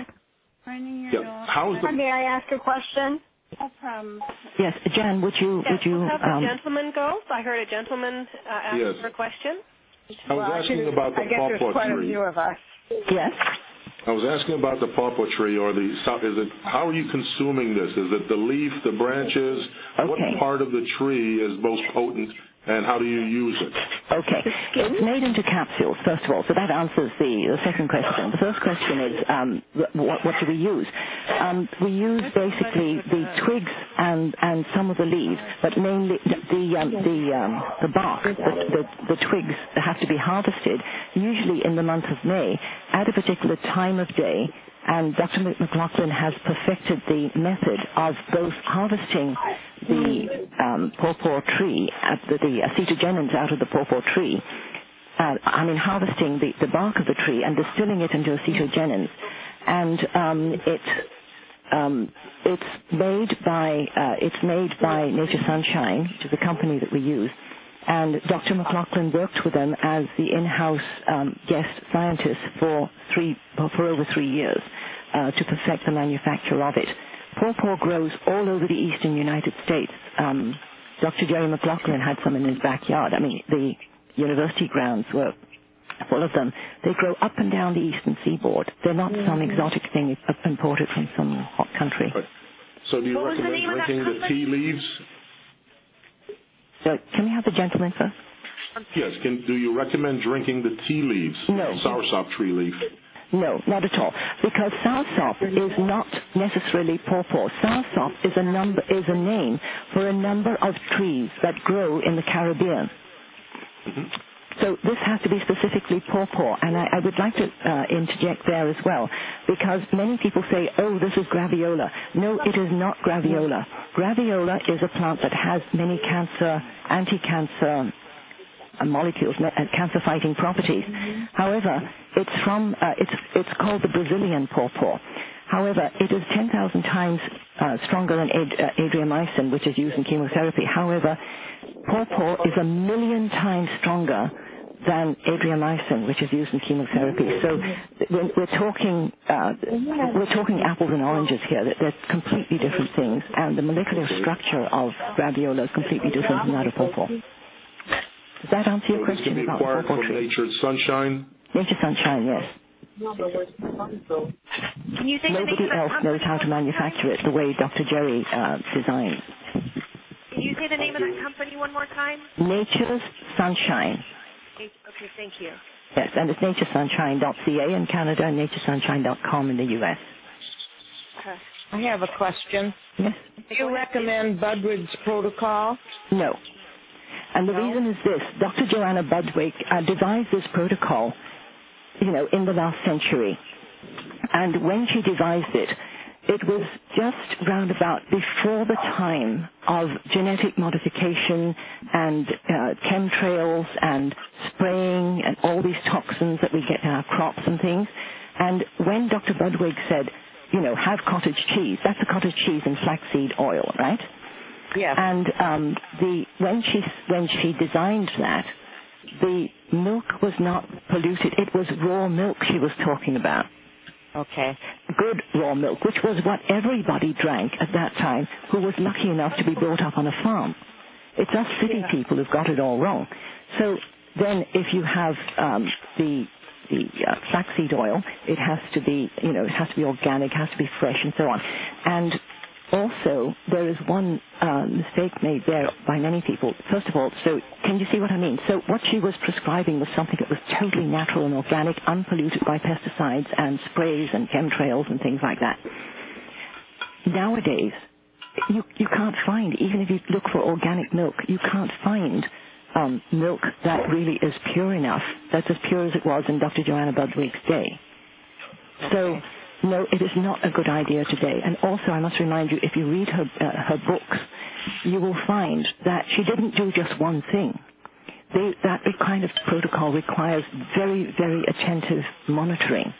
Yeah. How is the... May I ask a question? Um, Yes, Jan, would you... Yes, would you? we'll have the Um, gentleman go. I heard a gentleman uh, ask Yes. for a question. I was asking about the pawpaw tree. of us. yes? I was asking about the pawpaw tree, or the... Is it? How are you consuming this? Is it the leaf, the branches? Okay. What part of the tree is most potent, and how do you use it? Okay. It's made into capsules, first of all, so that answers the, the second question. The first question is, um, what, what do we use? Um, we use basically the twigs and, and some of the leaves, but mainly the, um, the, um, the bark, the, the, the twigs have to be harvested, usually in the month of May, at a particular time of day, and Doctor McLaughlin has perfected the method of both harvesting the um, pawpaw tree, uh, the, the acetogenins out of the pawpaw tree, uh, I mean harvesting the, the bark of the tree and distilling it into acetogenins. And um, it, um, it's made by uh, it's made by Nature Sunshine, which is a company that we use. And Doctor McLaughlin worked with them as the in-house um, guest scientist for three for over three years uh, to perfect the manufacture of it. Pawpaw grows all over the eastern United States. Um, Doctor Jerry McLaughlin had some in his backyard. I mean, the university grounds were full of them. They grow up and down the eastern seaboard. They're not mm-hmm. some exotic thing imported from some hot country. Right. So do you what recommend drinking the tea leaves? So can we have the gentleman first? Yes. Can do you recommend drinking the tea leaves? No. Soursop tree leaf. No, not at all. Because soursop is not necessarily pawpaw. Soursop is a number is a name for a number of trees that grow in the Caribbean. Mm-hmm. So this has to be specifically pawpaw, and I, I would like to uh, interject there as well, because many people say, oh, this is graviola. No, it is not graviola. Graviola is a plant that has many cancer, anti-cancer uh, molecules, uh, cancer-fighting properties. However, it's from uh, it's it's called the Brazilian pawpaw. However, it is ten thousand times uh, stronger than ad- uh, adriamycin, which is used in chemotherapy. However, pawpaw is a million times stronger than adriamycin, which is used in chemotherapy. So we're, we're talking uh, we're talking apples and oranges here. They're completely different things, and the molecular structure of graviola is completely different from that of pawpaw. Does that answer your So question this can be about acquired pawpaw from tree? Nature's Sunshine? Nature Sunshine, yes. Can you say Nobody the name else of the knows how to manufacture it the way Doctor Jerry uh, designed. Can you say the name of that company one more time? Nature's Sunshine. Okay, thank you. Yes, and it's nature sunshine dot c a in Canada and nature sunshine dot com in the U S. I have a question. Yes. Do you recommend Budwig's protocol? No. And the No? reason is this. Doctor Joanna Budwig uh, devised this protocol, you know, in the last century. And when she devised it, it was just round about before the time of genetic modification and uh, chemtrails and spraying and all these toxins that we get in our crops and things. And when Doctor Budwig said, you know, have cottage cheese, that's a cottage cheese and flaxseed oil, right? Yes. And um, the when she when she designed that, the milk was not polluted. It was raw milk she was talking about. Okay. Good raw milk, which was what everybody drank at that time who was lucky enough to be brought up on a farm. It's us city Yeah. people who've got it all wrong. So then if you have um, the the uh, flaxseed oil, it has to be, you know, it has to be organic, has to be fresh and so on. And also, there is one uh, mistake made there by many people. First of all, so can you see what I mean? So what she was prescribing was something that was totally natural and organic, unpolluted by pesticides and sprays and chemtrails and things like that. Nowadays, you you can't find, even if you look for organic milk, you can't find um, milk that really is pure enough, that's as pure as it was in Doctor Joanna Budwig's day. So, no, it is not a good idea today. And also, I must remind you, if you read her uh, her books, you will find that she didn't do just one thing. They, that kind of protocol requires very, very attentive monitoring.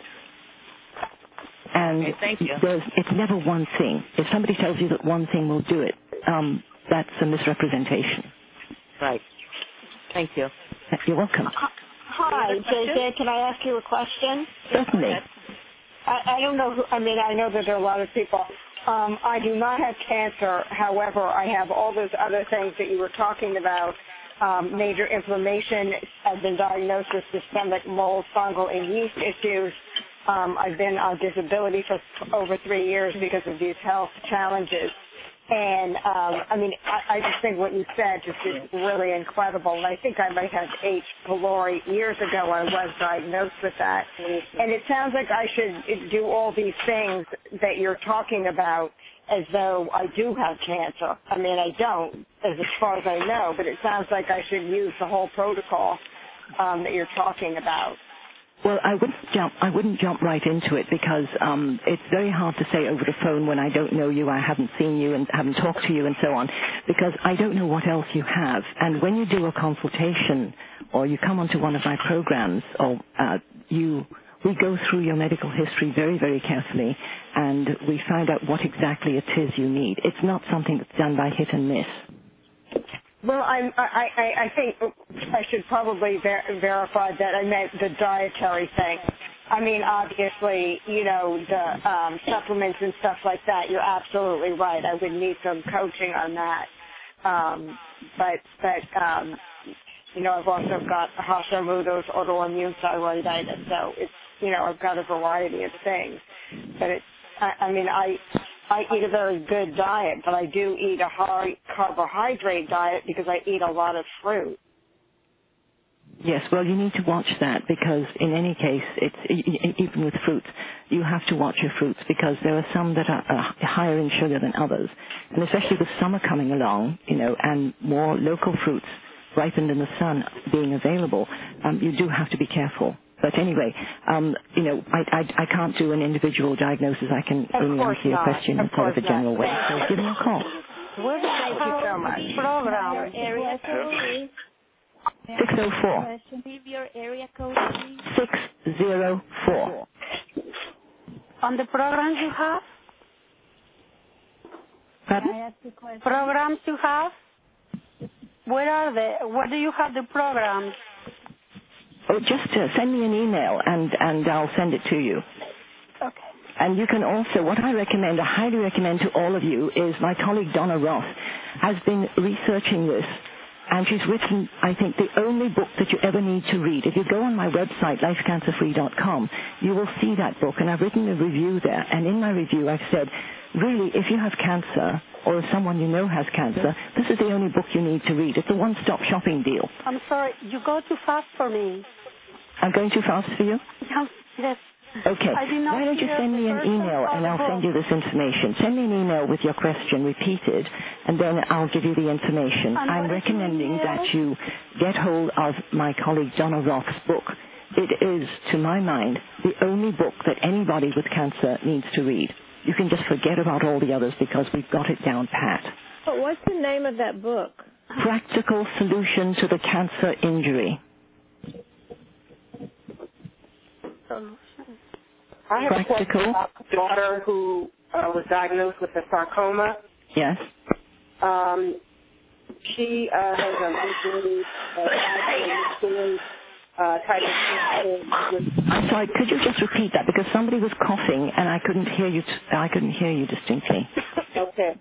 And Okay, thank you. there's, it's never one thing. If somebody tells you that one thing will do it, um, that's a misrepresentation. Right. Thank you. You're welcome. Hi, J J. Can I ask you a question? Certainly. I, I don't know who, I mean, I know that there are a lot of people. Um, I do not have cancer. However, I have all those other things that you were talking about. Um, major inflammation. I've been diagnosed with systemic mold, fungal, and yeast issues. Um, I've been on disability for over three years because of these health challenges. And, um, I mean, I, I just think what you said just is really incredible. And I think I might have H. pylori. Years ago I was diagnosed with that. And it sounds like I should do all these things that you're talking about as though I do have cancer. I mean, I don't, as far as I know, but it sounds like I should use the whole protocol um, that you're talking about. Well, I wouldn't jump. I wouldn't jump right into it because um, it's very hard to say over the phone when I don't know you, I haven't seen you, and haven't talked to you, and so on, because I don't know what else you have. And when you do a consultation or you come onto one of my programs, or uh, you, we go through your medical history very, very carefully, and we find out what exactly it is you need. It's not something that's done by hit and miss. Well, I'm, I, I, I think I should probably ver- verify that I meant the dietary thing. I mean, obviously, you know, the um, supplements and stuff like that, you're absolutely right. I would need some coaching on that. Um, but, but um, you know, I've also got Hashimoto's autoimmune thyroiditis, so it's, you know, I've got a variety of things. But it's, I, I mean, I... I eat a very good diet, but I do eat a high carbohydrate diet because I eat a lot of fruit. Yes, well, you need to watch that because in any case, it's even with fruits, you have to watch your fruits because there are some that are uh, higher in sugar than others. And especially with summer coming along, you know, and more local fruits ripened in the sun being available, um, you do have to be careful. But anyway, um, you know, I, I, I can't do an individual diagnosis. I can of only answer your question in sort of a general way. So give me a call. Well, thank you so much. Program. Area code, six oh four. Leave your area code, please. six oh four. On the programs you have? Pardon? Programs you have? Where are they? Where do you have the programs? Oh, just uh, send me an email and, and I'll send it to you. Okay. And you can also, what I recommend, I highly recommend to all of you, is my colleague Donna Roth has been researching this, and she's written, I think, the only book that you ever need to read. If you go on my website, life cancer free dot com, you will see that book, and I've written a review there. And in my review, I've said, really, if you have cancer, or if someone you know has cancer, this is the only book you need to read. It's a one-stop shopping deal. I'm sorry, you go too fast for me. I'm going too fast for you? Yes. Okay. Why don't you send me an email and I'll send you this information. Send me an email with your question repeated, and then I'll give you the information. I'm recommending that you get hold of my colleague Donna Roth's book. It is, to my mind, the only book that anybody with cancer needs to read. You can just forget about all the others because we've got it down pat. But what's the name of that book? Practical Solution to the Cancer Injury. I have Practical. a question about my daughter who uh, was diagnosed with a sarcoma. Yes. Um, she uh, has a really uh, uh, type of. I'm sorry. Could you just repeat that because somebody was coughing and I couldn't hear you. T- I couldn't hear you distinctly. Okay.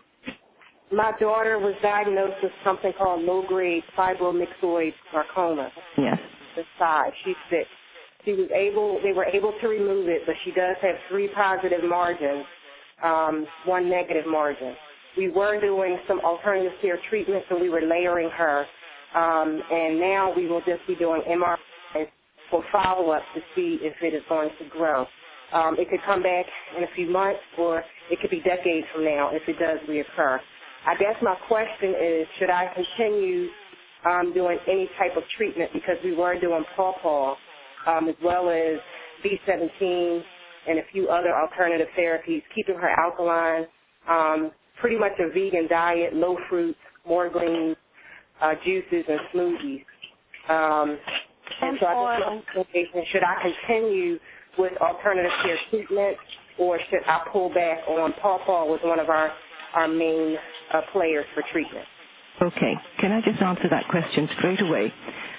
My daughter was diagnosed with something called low-grade fibromyxoid sarcoma. Yes. The side. She's sick. She was able, they were able to remove it, but she does have three positive margins, um, one negative margin. We were doing some alternative care treatments, and we were layering her, um, and now we will just be doing M R Is for follow-up to see if it is going to grow. Um, it could come back in a few months, or it could be decades from now if it does reoccur. I guess my question is, should I continue um, doing any type of treatment, because we were doing pawpaw, Um, as well as B seventeen and a few other alternative therapies, keeping her alkaline, um, pretty much a vegan diet, low fruits, more greens, uh, juices, and smoothies. Um, and so I just should I continue with alternative care treatment, or should I pull back on pawpaw was one of our, our main uh, players for treatment? Okay. Can I just answer that question straight away?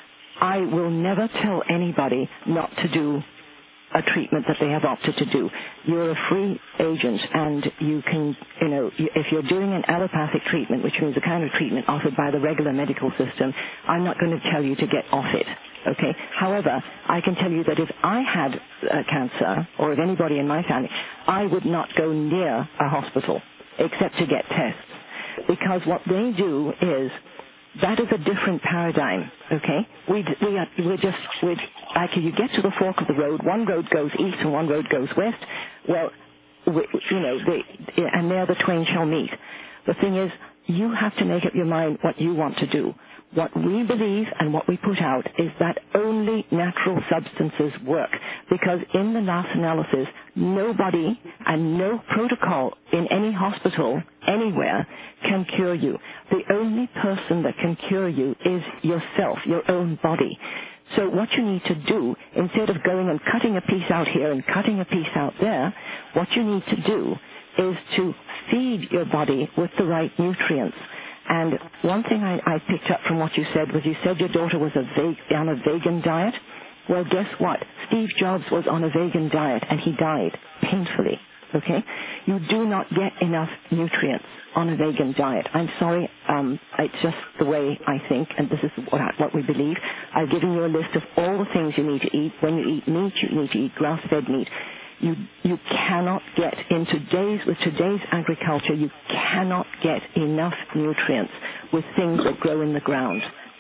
I will never tell anybody not to do a treatment that they have opted to do. You're a free agent, and you can, you know, if you're doing an allopathic treatment, which means the kind of treatment offered by the regular medical system, I'm not going to tell you to get off it, okay? However, I can tell you that if I had uh, cancer, or if anybody in my family, I would not go near a hospital except to get tests, because what they do is, that is a different paradigm, okay? We we are we're just we're, like you get to the fork of the road. One road goes east and one road goes west. Well, we, you know, they, and there the twain shall meet. The thing is, you have to make up your mind what you want to do. What we believe and what we put out is that only natural substances work, because in the last analysis, nobody and no protocol in any hospital anywhere can cure you. The only person that can cure you is yourself, your own body. So what you need to do, instead of going and cutting a piece out here and cutting a piece out there, what you need to do is to feed your body with the right nutrients. And one thing I, I picked up from what you said was you said your daughter was a veg- on a vegan diet. Well, guess what? Steve Jobs was on a vegan diet, and he died painfully, okay? You do not get enough nutrients on a vegan diet. I'm sorry, um, it's just the way I think, and this is what, I, what we believe. I've given you a list of all the things you need to eat. When you eat meat, you need to eat grass-fed meat. You you cannot get, in today's, with today's agriculture, you cannot get enough nutrients with things that grow in the ground.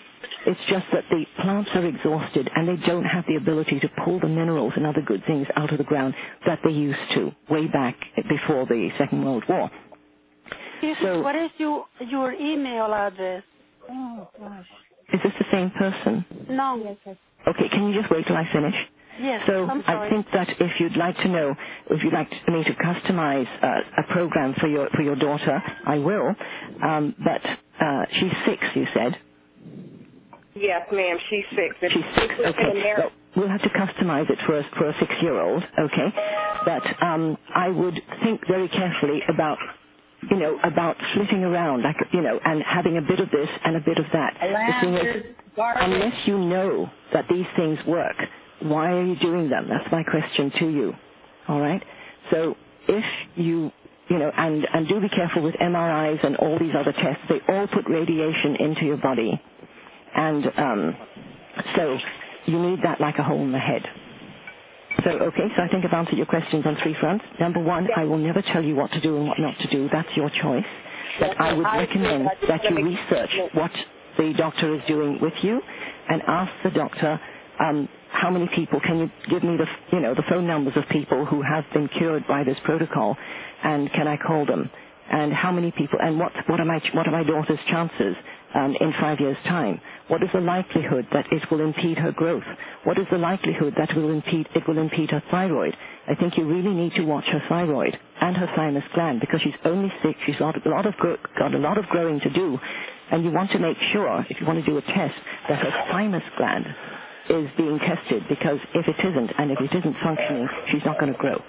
It's just that the plants are exhausted and they don't have the ability to pull the minerals and other good things out of the ground that they used to way back before the Second World War. So, what is your, your email address? Oh, gosh. Is this the same person? No. Yes, yes. Okay, can you just wait till I finish? Yes, so I'm sorry. I think that if you'd like to know, if you'd like me to customize uh, a program for your for your daughter, I will. Um, but uh, she's six, you said. Yes, ma'am. She's six. It's she's six. Okay. Well, we'll have to customize it for a for a six-year-old. Okay. But um, I would think very carefully about, you know, about flitting around, like, you know, and having a bit of this and a bit of that. The thing is, unless you know that these things work, why are you doing them? That's my question to you. All right? So if you, you know, and, and do be careful with M R Is and all these other tests. They all put radiation into your body. And um, so you need that like a hole in the head. So, okay, so I think I've answered your questions on three fronts. Number one, I will never tell you what to do and what not to do. That's your choice. But I would recommend that you research what the doctor is doing with you and ask the doctor, um, how many people, can you give me the, you know, the phone numbers of people who have been cured by this protocol, and can I call them? And how many people, and what, what, are, my, what are my daughter's chances um, in five years' time? What is the likelihood that it will impede her growth? What is the likelihood that will impede, it will impede her thyroid? I think you really need to watch her thyroid and her thymus gland, because she's only six. She's got a lot of, got a lot of growing to do, and you want to make sure, if you want to do a test, that her thymus gland is being tested, because if it isn't, and if it isn't functioning, she's not going to grow.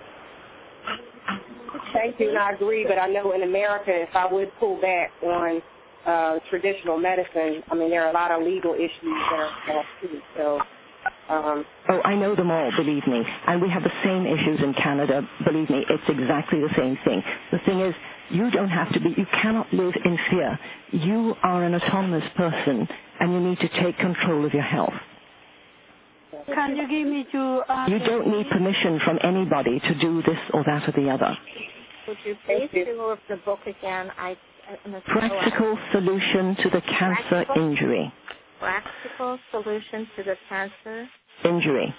Thank you, and I agree, but I know in America, if I would pull back on uh, traditional medicine, I mean, there are a lot of legal issues that are involved too, so... Um, oh, I know them all, believe me. And we have the same issues in Canada. Believe me, it's exactly the same thing. The thing is, you don't have to be, you cannot live in fear. You are an autonomous person, and you need to take control of your health. Can you give me to... Uh, you don't need permission from anybody to do this or that or the other. Would you please do the book again? I, Practical Solution to the Cancer Practical? Injury. Practical Solution to the Cancer Injury.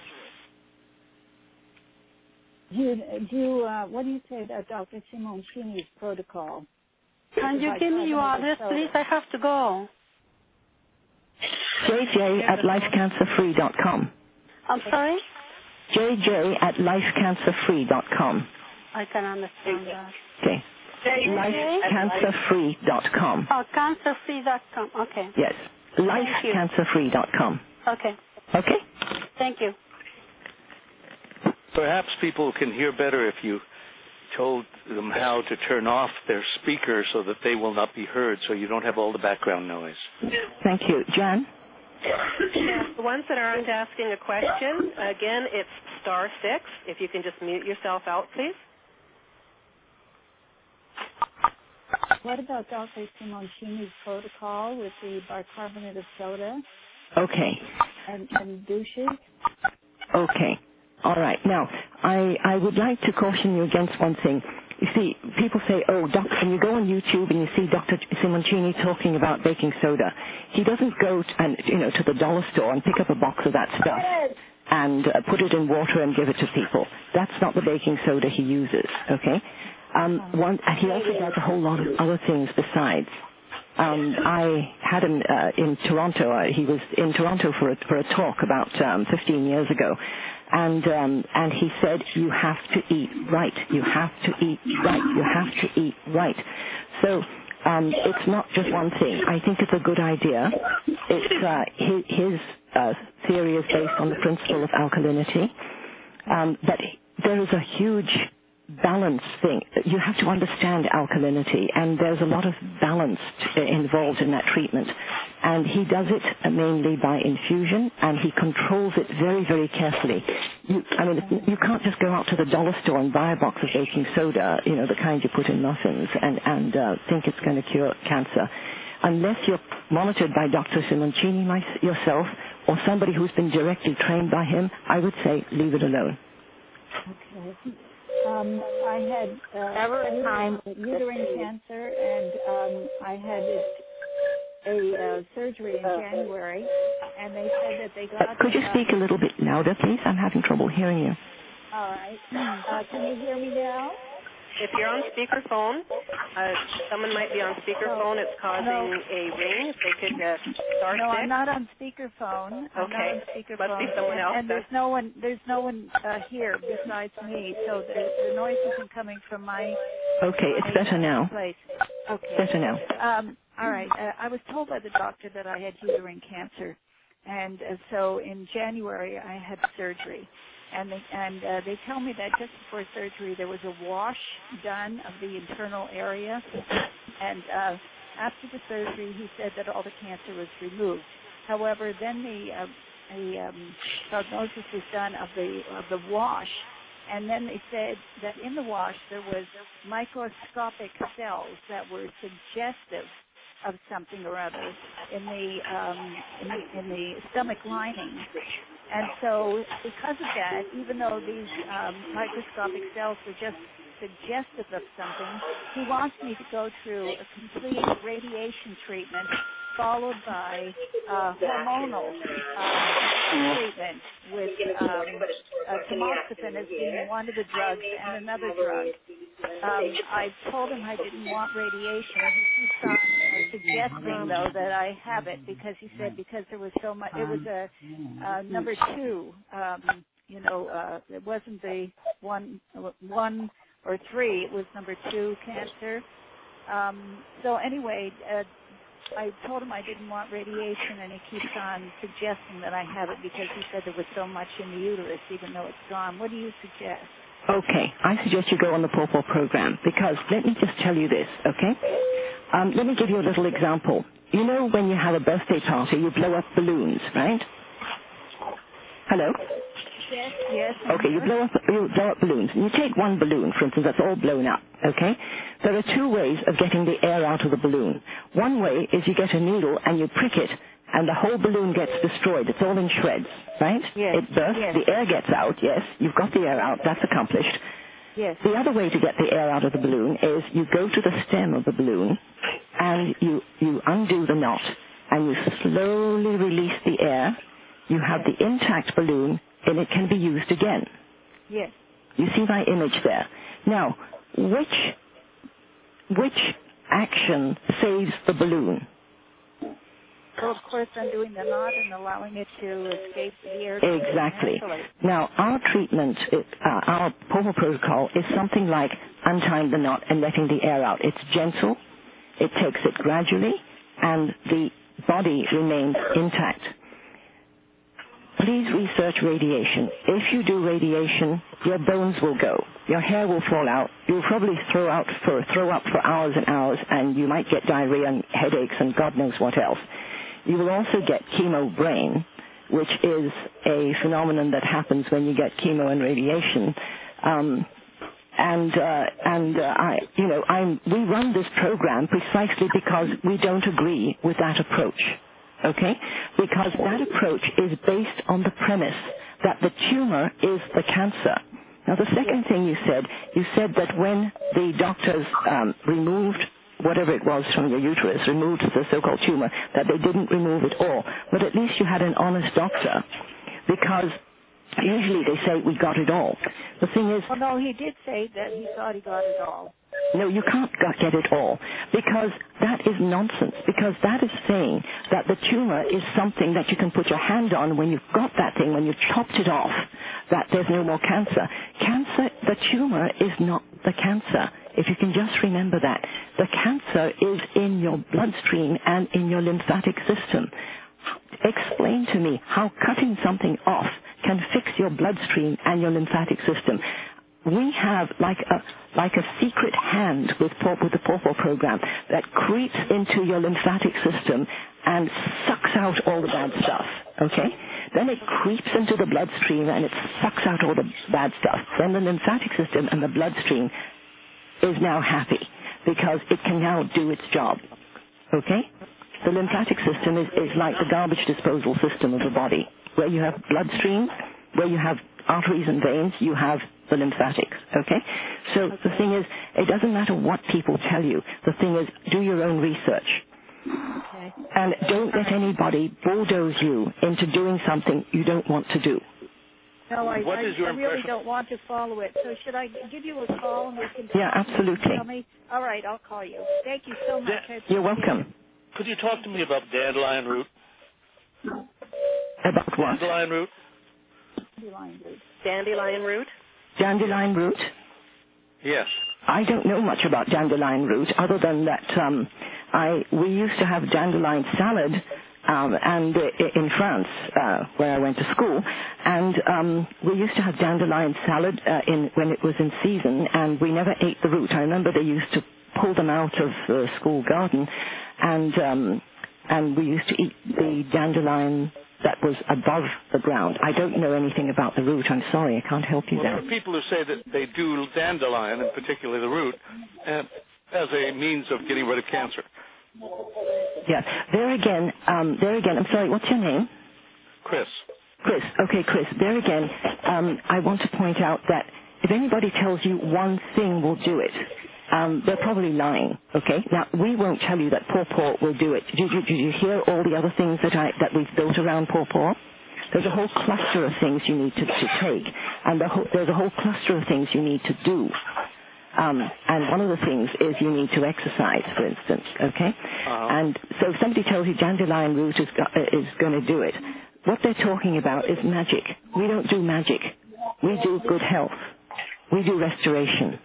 Do you, do you, uh, what do you say about Doctor Simoncini's protocol? Can you give me your address, please? I have to go. J J at life cancer free dot com. I'm sorry? J J at life cancer free dot com. I can understand that. Okay. life cancer free dot com. Oh, cancer free dot com. Okay. Yes. life cancer free dot com. Okay. Okay? Thank you. Perhaps people can hear better if you told them how to turn off their speakers so that they will not be heard, so you don't have all the background noise. Thank you. Jan? Yes, the ones that aren't asking a question, again, it's star six. If you can just mute yourself out, please. What about Doctor Simoncini's protocol with the bicarbonate of soda? Okay. And, and douches? Okay. All right. Now, I, I would like to caution you against one thing. You see, people say, oh, doc, and you go on YouTube and you see Doctor Simoncini talking about baking soda. He doesn't go to, and, you know, to the dollar store and pick up a box of that stuff and uh, put it in water and give it to people. That's not the baking soda he uses, okay? Um, one, and he also does a whole lot of other things besides. Um, I had him uh, in Toronto. Uh, he was in Toronto for a, for a talk about um, fifteen years ago. And um, and he said, you have to eat right. You have to eat right. You have to eat right. So um, it's not just one thing. I think it's a good idea. It's uh, his, his uh, theory is based on the principle of alkalinity. Um, but there is a huge balance thing. You have to understand alkalinity, and there's a lot of balance involved in that treatment. And he does it mainly by infusion, and he controls it very, very carefully. You, I mean, you can't just go out to the dollar store and buy a box of baking soda, you know, the kind you put in muffins, and, and uh, think it's going to cure cancer. Unless you're monitored by Doctor Simoncini yourself, or somebody who's been directly trained by him, I would say leave it alone. Okay. Um, I had uh, Ever a time uterine cancer, and um, I had it a uh, surgery in January, and they said that they got. Uh, could you speak a little bit louder, please? I'm having trouble hearing you. All right. Uh, can you hear me now? If you're on speakerphone, uh, someone might be on speakerphone. It's causing no. a ring. If they could uh, start No, six. I'm not on speakerphone. I'm Okay. not on speakerphone. Must be someone else. And, and there's no one. There's no one uh, here besides me. So the, the noise isn't coming from my. Okay, it's my better now. Place. Okay. Better now. Um, all right. Uh, I was told by the doctor that I had uterine cancer, and uh, so in January I had surgery. And they, and uh, they tell me that just before surgery there was a wash done of the internal area, and uh, after the surgery he said that all the cancer was removed. However, then the uh, a um, prognosis was done of the of the wash, and then they said that in the wash there was microscopic cells that were suggestive of something or other in the um, in the, in the stomach lining. And so because of that, even though these um, microscopic cells were just suggestive of something, he wants me to go through a complete radiation treatment followed by uh, hormonal uh, treatment with um, uh, tamoxifen as being one of the drugs and another drug. Um, I told him I didn't want radiation. He keeps on uh, suggesting, though, that I have it because he said because there was so much. It was a uh, number two. Um, you know, uh, it wasn't the one, one or three. It was number two cancer. Um, so anyway, uh, I told him I didn't want radiation, and he keeps on suggesting that I have it because he said there was so much in the uterus, even though it's gone. What do you suggest? Okay, I suggest you go on the P A W P A W program because let me just tell you this, okay? Um, let me give you a little example. You know when you have a birthday party, you blow up balloons, right? Hello? Yes, yes. Okay, you blow up you blow up balloons. And you take one balloon, for instance, that's all blown up, okay? There are two ways of getting the air out of the balloon. One way is you get a needle and you prick it, and the whole balloon gets destroyed. It's all in shreds, right? Yes. It bursts, yes. the air gets out, yes, you've got the air out, that's accomplished. Yes. The other way to get the air out of the balloon is you go to the stem of the balloon and you, you undo the knot and you slowly release the air. You have yes. the intact balloon and it can be used again. Yes. You see my image there. Now, which which action saves the balloon? Well, of course, undoing the knot and allowing it to escape the air. Exactly. Now, our treatment, it, uh, our P A W P A W protocol is something like untying the knot and letting the air out. It's gentle, it takes it gradually, and the body remains intact. Please research radiation. If you do radiation, your bones will go. Your hair will fall out. You'll probably throw out for throw up for hours and hours, and you might get diarrhea and headaches and God knows what else. You will also get chemo brain, which is a phenomenon that happens when you get chemo and radiation. Um, and uh, and uh, I, you know, I'm, we run this program precisely because we don't agree with that approach. Okay? Because that approach is based on the premise that the tumor is the cancer. Now, the second thing you said, you said that when the doctors um, removed whatever it was from your uterus, removed the so-called tumor, that they didn't remove it all. But at least you had an honest doctor, because usually they say, we got it all. The thing is... Well, no, he did say that he thought he got it all. No, you can't get it all, because that is nonsense, because that is saying that the tumor is something that you can put your hand on when you've got that thing, when you've chopped it off, that there's no more cancer. Cancer, the tumor is not the cancer, if you can just remember that. The cancer is in your bloodstream and in your lymphatic system. Explain to me how cutting something off can fix your bloodstream and your lymphatic system. We have like a like a secret hand with, with the P A W P A W program that creeps into your lymphatic system and sucks out all the bad stuff, okay? Then it creeps into the bloodstream and it sucks out all the bad stuff. Then the lymphatic system and the bloodstream is now happy because it can now do its job, okay? The lymphatic system is, is like the garbage disposal system of the body. Where you have bloodstream, where you have arteries and veins, you have the lymphatics, okay? So the thing is, it doesn't matter what people tell you. The thing is, do your own research. Okay. Okay. And don't let anybody bulldoze you into doing something you don't want to do. No, I, What I, is your I really impression? don't want to follow it. So should I give you a call and we can Yeah, absolutely. tell me? All right, I'll call you. Thank you so much. I You're appreciate welcome. it. Could you talk to me about dandelion root? About what? Dandelion root? Dandelion root. Dandelion root? Dandelion root? Yes. I don't know much about dandelion root other than that um, I we used to have dandelion salad um, and uh, in France uh, where I went to school, and um, we used to have dandelion salad uh, in when it was in season, and we never ate the root. I remember they used to pull them out of the school garden, and um, and we used to eat the dandelion that was above the ground. I don't know anything about the root. I'm sorry, I can't help you Well, there. there are people who say that they do dandelion, and particularly the root, uh, as a means of getting rid of cancer. Yeah, there again, um, there again, I'm sorry, what's your name? Chris. Chris, okay, Chris, there again, um, I want to point out that if anybody tells you one thing will do it, um, they're probably lying, okay? Now, we won't tell you that pawpaw will do it. Did you, did you hear all the other things that, I, that we've built around pawpaw? There's a whole cluster of things you need to, to take, and the whole, there's a whole cluster of things you need to do. Um, and one of the things is you need to exercise, for instance, okay? Uh-huh. And so if somebody tells you dandelion root is, go- is going to do it, what they're talking about is magic. We don't do magic. We do good health. We do restoration.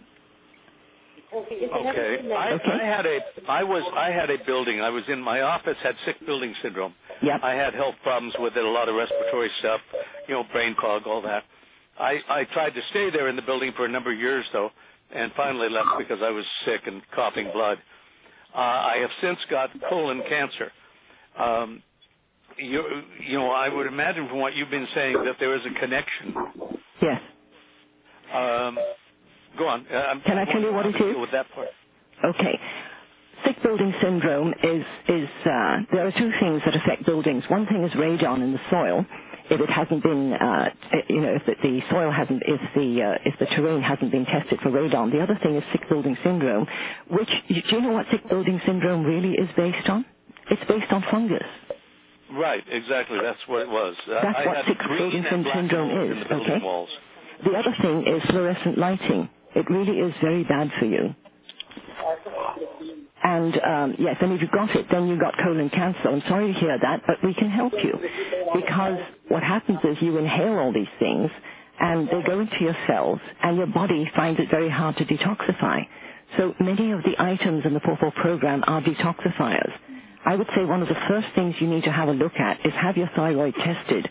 Okay. I, Okay. I had a I was I had a building. I was in my office had sick building syndrome. Yep. I had health problems with it, a lot of respiratory stuff, you know, brain fog, all that. I I tried to stay there in the building for a number of years though, and finally left because I was sick and coughing blood. Uh, I have since got colon cancer. Um, you you know, I would imagine from what you've been saying that there is a connection. Yes. Um, Go on. Uh, I'm, Can I tell you what it is? With that part. Okay. Sick building syndrome is, is uh, there are two things that affect buildings. One thing is radon in the soil. If it hasn't been, uh, you know, if the, the soil hasn't, if the, uh, if the terrain hasn't been tested for radon. The other thing is sick building syndrome, which, do you know what sick building syndrome really is based on? It's based on fungus. Right, exactly. That's what it was. Uh, That's I what had sick green building and black syndrome mold is, in the building okay? walls. The other thing is fluorescent lighting. It really is very bad for you. And, um, yes, and if you've got it, then you've got colon cancer. I'm sorry to hear that, but we can help you. Because what happens is you inhale all these things, and they go into your cells, and your body finds it very hard to detoxify. So many of the items in the Pawpaw program are detoxifiers. I would say one of the first things you need to have a look at is have your thyroid tested.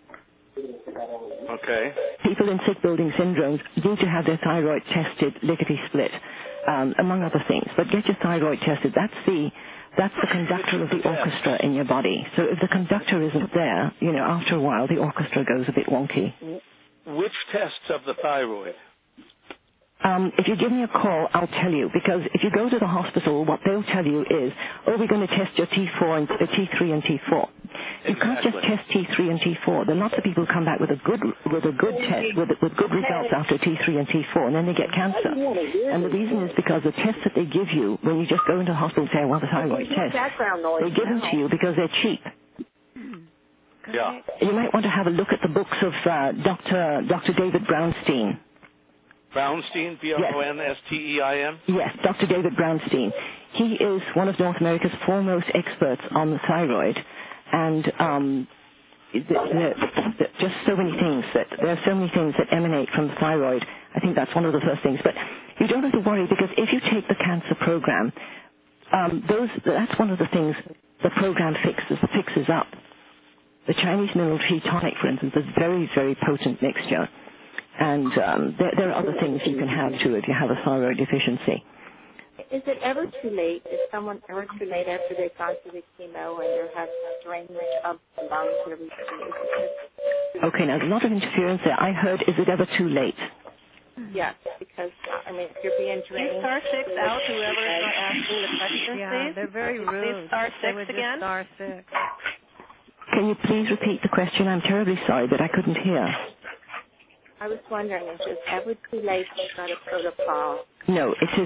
Okay. People in sick building syndromes need to have their thyroid tested, lickety-split, um, among other things. But get your thyroid tested. That's the that's the conductor of the orchestra in your body. So if the conductor isn't there, you know, after a while the orchestra goes a bit wonky. Which tests of the thyroid? Um, if you give me a call, I'll tell you, because if you go to the hospital, what they'll tell you is, oh, we're going to test your T four and uh, T three and T four. You Exactly. can't just test T three and T four. There are lots of people who come back with a good with a good test, with with good results after T three and T four, and then they get cancer. And the reason is because the tests that they give you when you just go into the hospital and say, I want a thyroid test, they give them to you because they're cheap. Yeah. You might want to have a look at the books of uh, Doctor Doctor David Brownstein. Brownstein, B R O N S T E I N? Yes, Doctor David Brownstein. He is one of North America's foremost experts on the thyroid, and um, the, the, the, just so many things that there are so many things that emanate from the thyroid. I think that's one of the first things. But you don't have to worry, because if you take the cancer program, um, those that's one of the things the program fixes fixes up. The Chinese mineral tea tonic, for instance, is a very, very potent mixture. And um, there, there are other things you can have, too, if you have a thyroid deficiency. Is it ever too late? Is someone ever too late after they've gone through the chemo and they're having drainage of the lungs and everything? Okay, now, there's a lot of interference there. I heard, is it ever too late? Yes, because, I mean, if you're being drained... Can you star six out, whoever is asking the question, Yeah, please? they're very rude. Please star They six would just again. Star six. Can you please repeat the question? I'm terribly sorry, but I couldn't hear. I was wondering, is it ever too late to start a protocol? No, it isn't.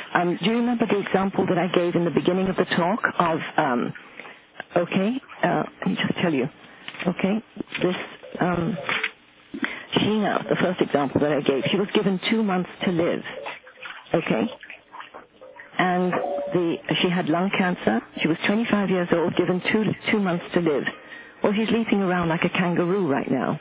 Um, do you remember the example that I gave in the beginning of the talk of, um, okay, uh, let me just tell you, okay, this, um, Sheena, the first example that I gave, she was given two months to live, okay, and the she had lung cancer. She was twenty-five years old, given two two months to live. Well, she's leaping around like a kangaroo right now.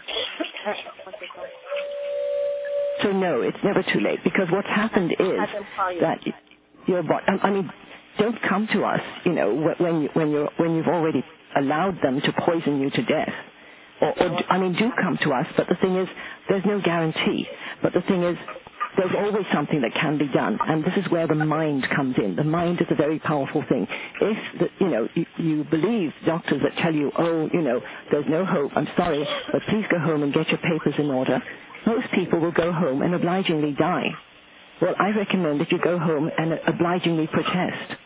So no, it's never too late, because what's happened is that your body, I mean, don't come to us, you know, when you, when you're when you've already allowed them to poison you to death. Or, or I mean, do come to us, but the thing is, there's no guarantee. But the thing is, there's always something that can be done, and this is where the mind comes in. The mind is a very powerful thing. If, the, you know, you, you believe doctors that tell you, oh, you know, there's no hope, I'm sorry, but please go home and get your papers in order, most people will go home and obligingly die. Well, I recommend that you go home and obligingly protest.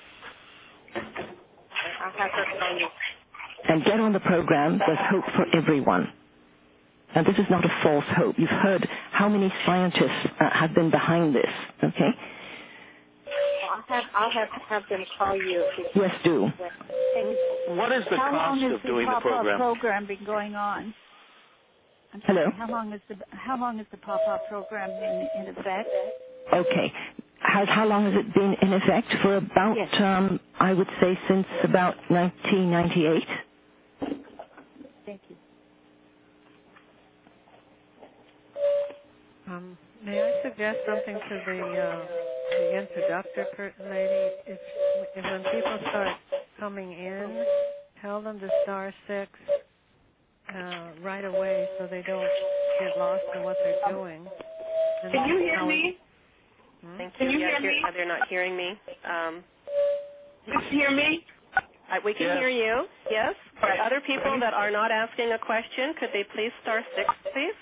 I'll have her call you. And get on the program. There's hope for everyone. And this is not a false hope. You've heard how many scientists uh, have been behind this, okay? I'll have, I'll have, have them call you. Yes, do. What is the how cost long of has doing the the program? program been going on? I'm Hello? sorry, how long is the how long is the pop-up program in, in effect? Okay. Has, how long has it been in effect? For about, yes. um, I would say, since about nineteen ninety-eight. Thank you. Um, may I suggest something to the uh, the introductor per- lady? If, if when people start coming in, tell them to star six uh, right away so they don't get lost in what they're doing. And Can you hear me? Hmm? Thank Can you yeah, hear me? uh, they're not hearing me. Um, You can hear me? I, we can Yes. hear you, yes. For other people that are not asking a question, could they please star six, please?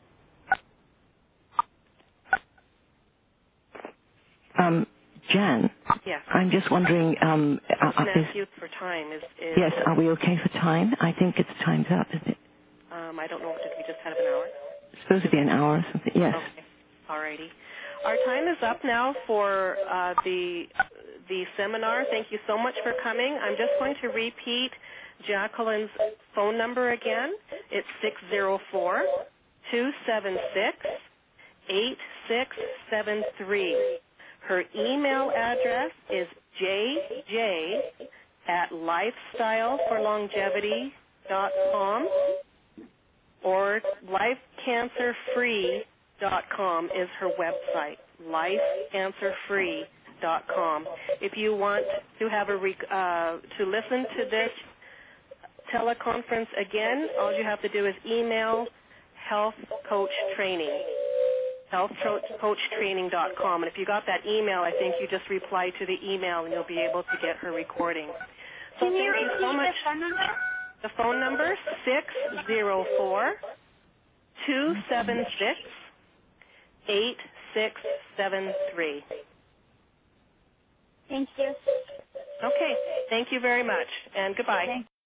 Um, Jan? Yes. I'm just wondering, um, I uh, can is, ask you for time. Is, is yes, are we okay for time? I think it's time's up, isn't it? Um, I don't know. Did we just have an hour? It's supposed to be an hour or something. Yes. Okay. Alrighty. Our time is up now for uh, the the seminar. Thank you so much for coming. I'm just going to repeat Jacqueline's phone number again. It's six zero four, two seven six, eight six seven three. Her email address is j j at lifestyle for longevity dot com, or life cancer free dot com is her website, life cancer free dot com. If you want to have a rec- uh, to listen to this teleconference again, all you have to do is email Health Coach Training, health coach training dot com. And if you got that email, I think you just reply to the email and you'll be able to get her recording. So Can you thank you so repeat much. the phone number? The phone number, six zero four, two seven six, eight six seven three. Thank you. Okay. Thank you very much, and goodbye. Thank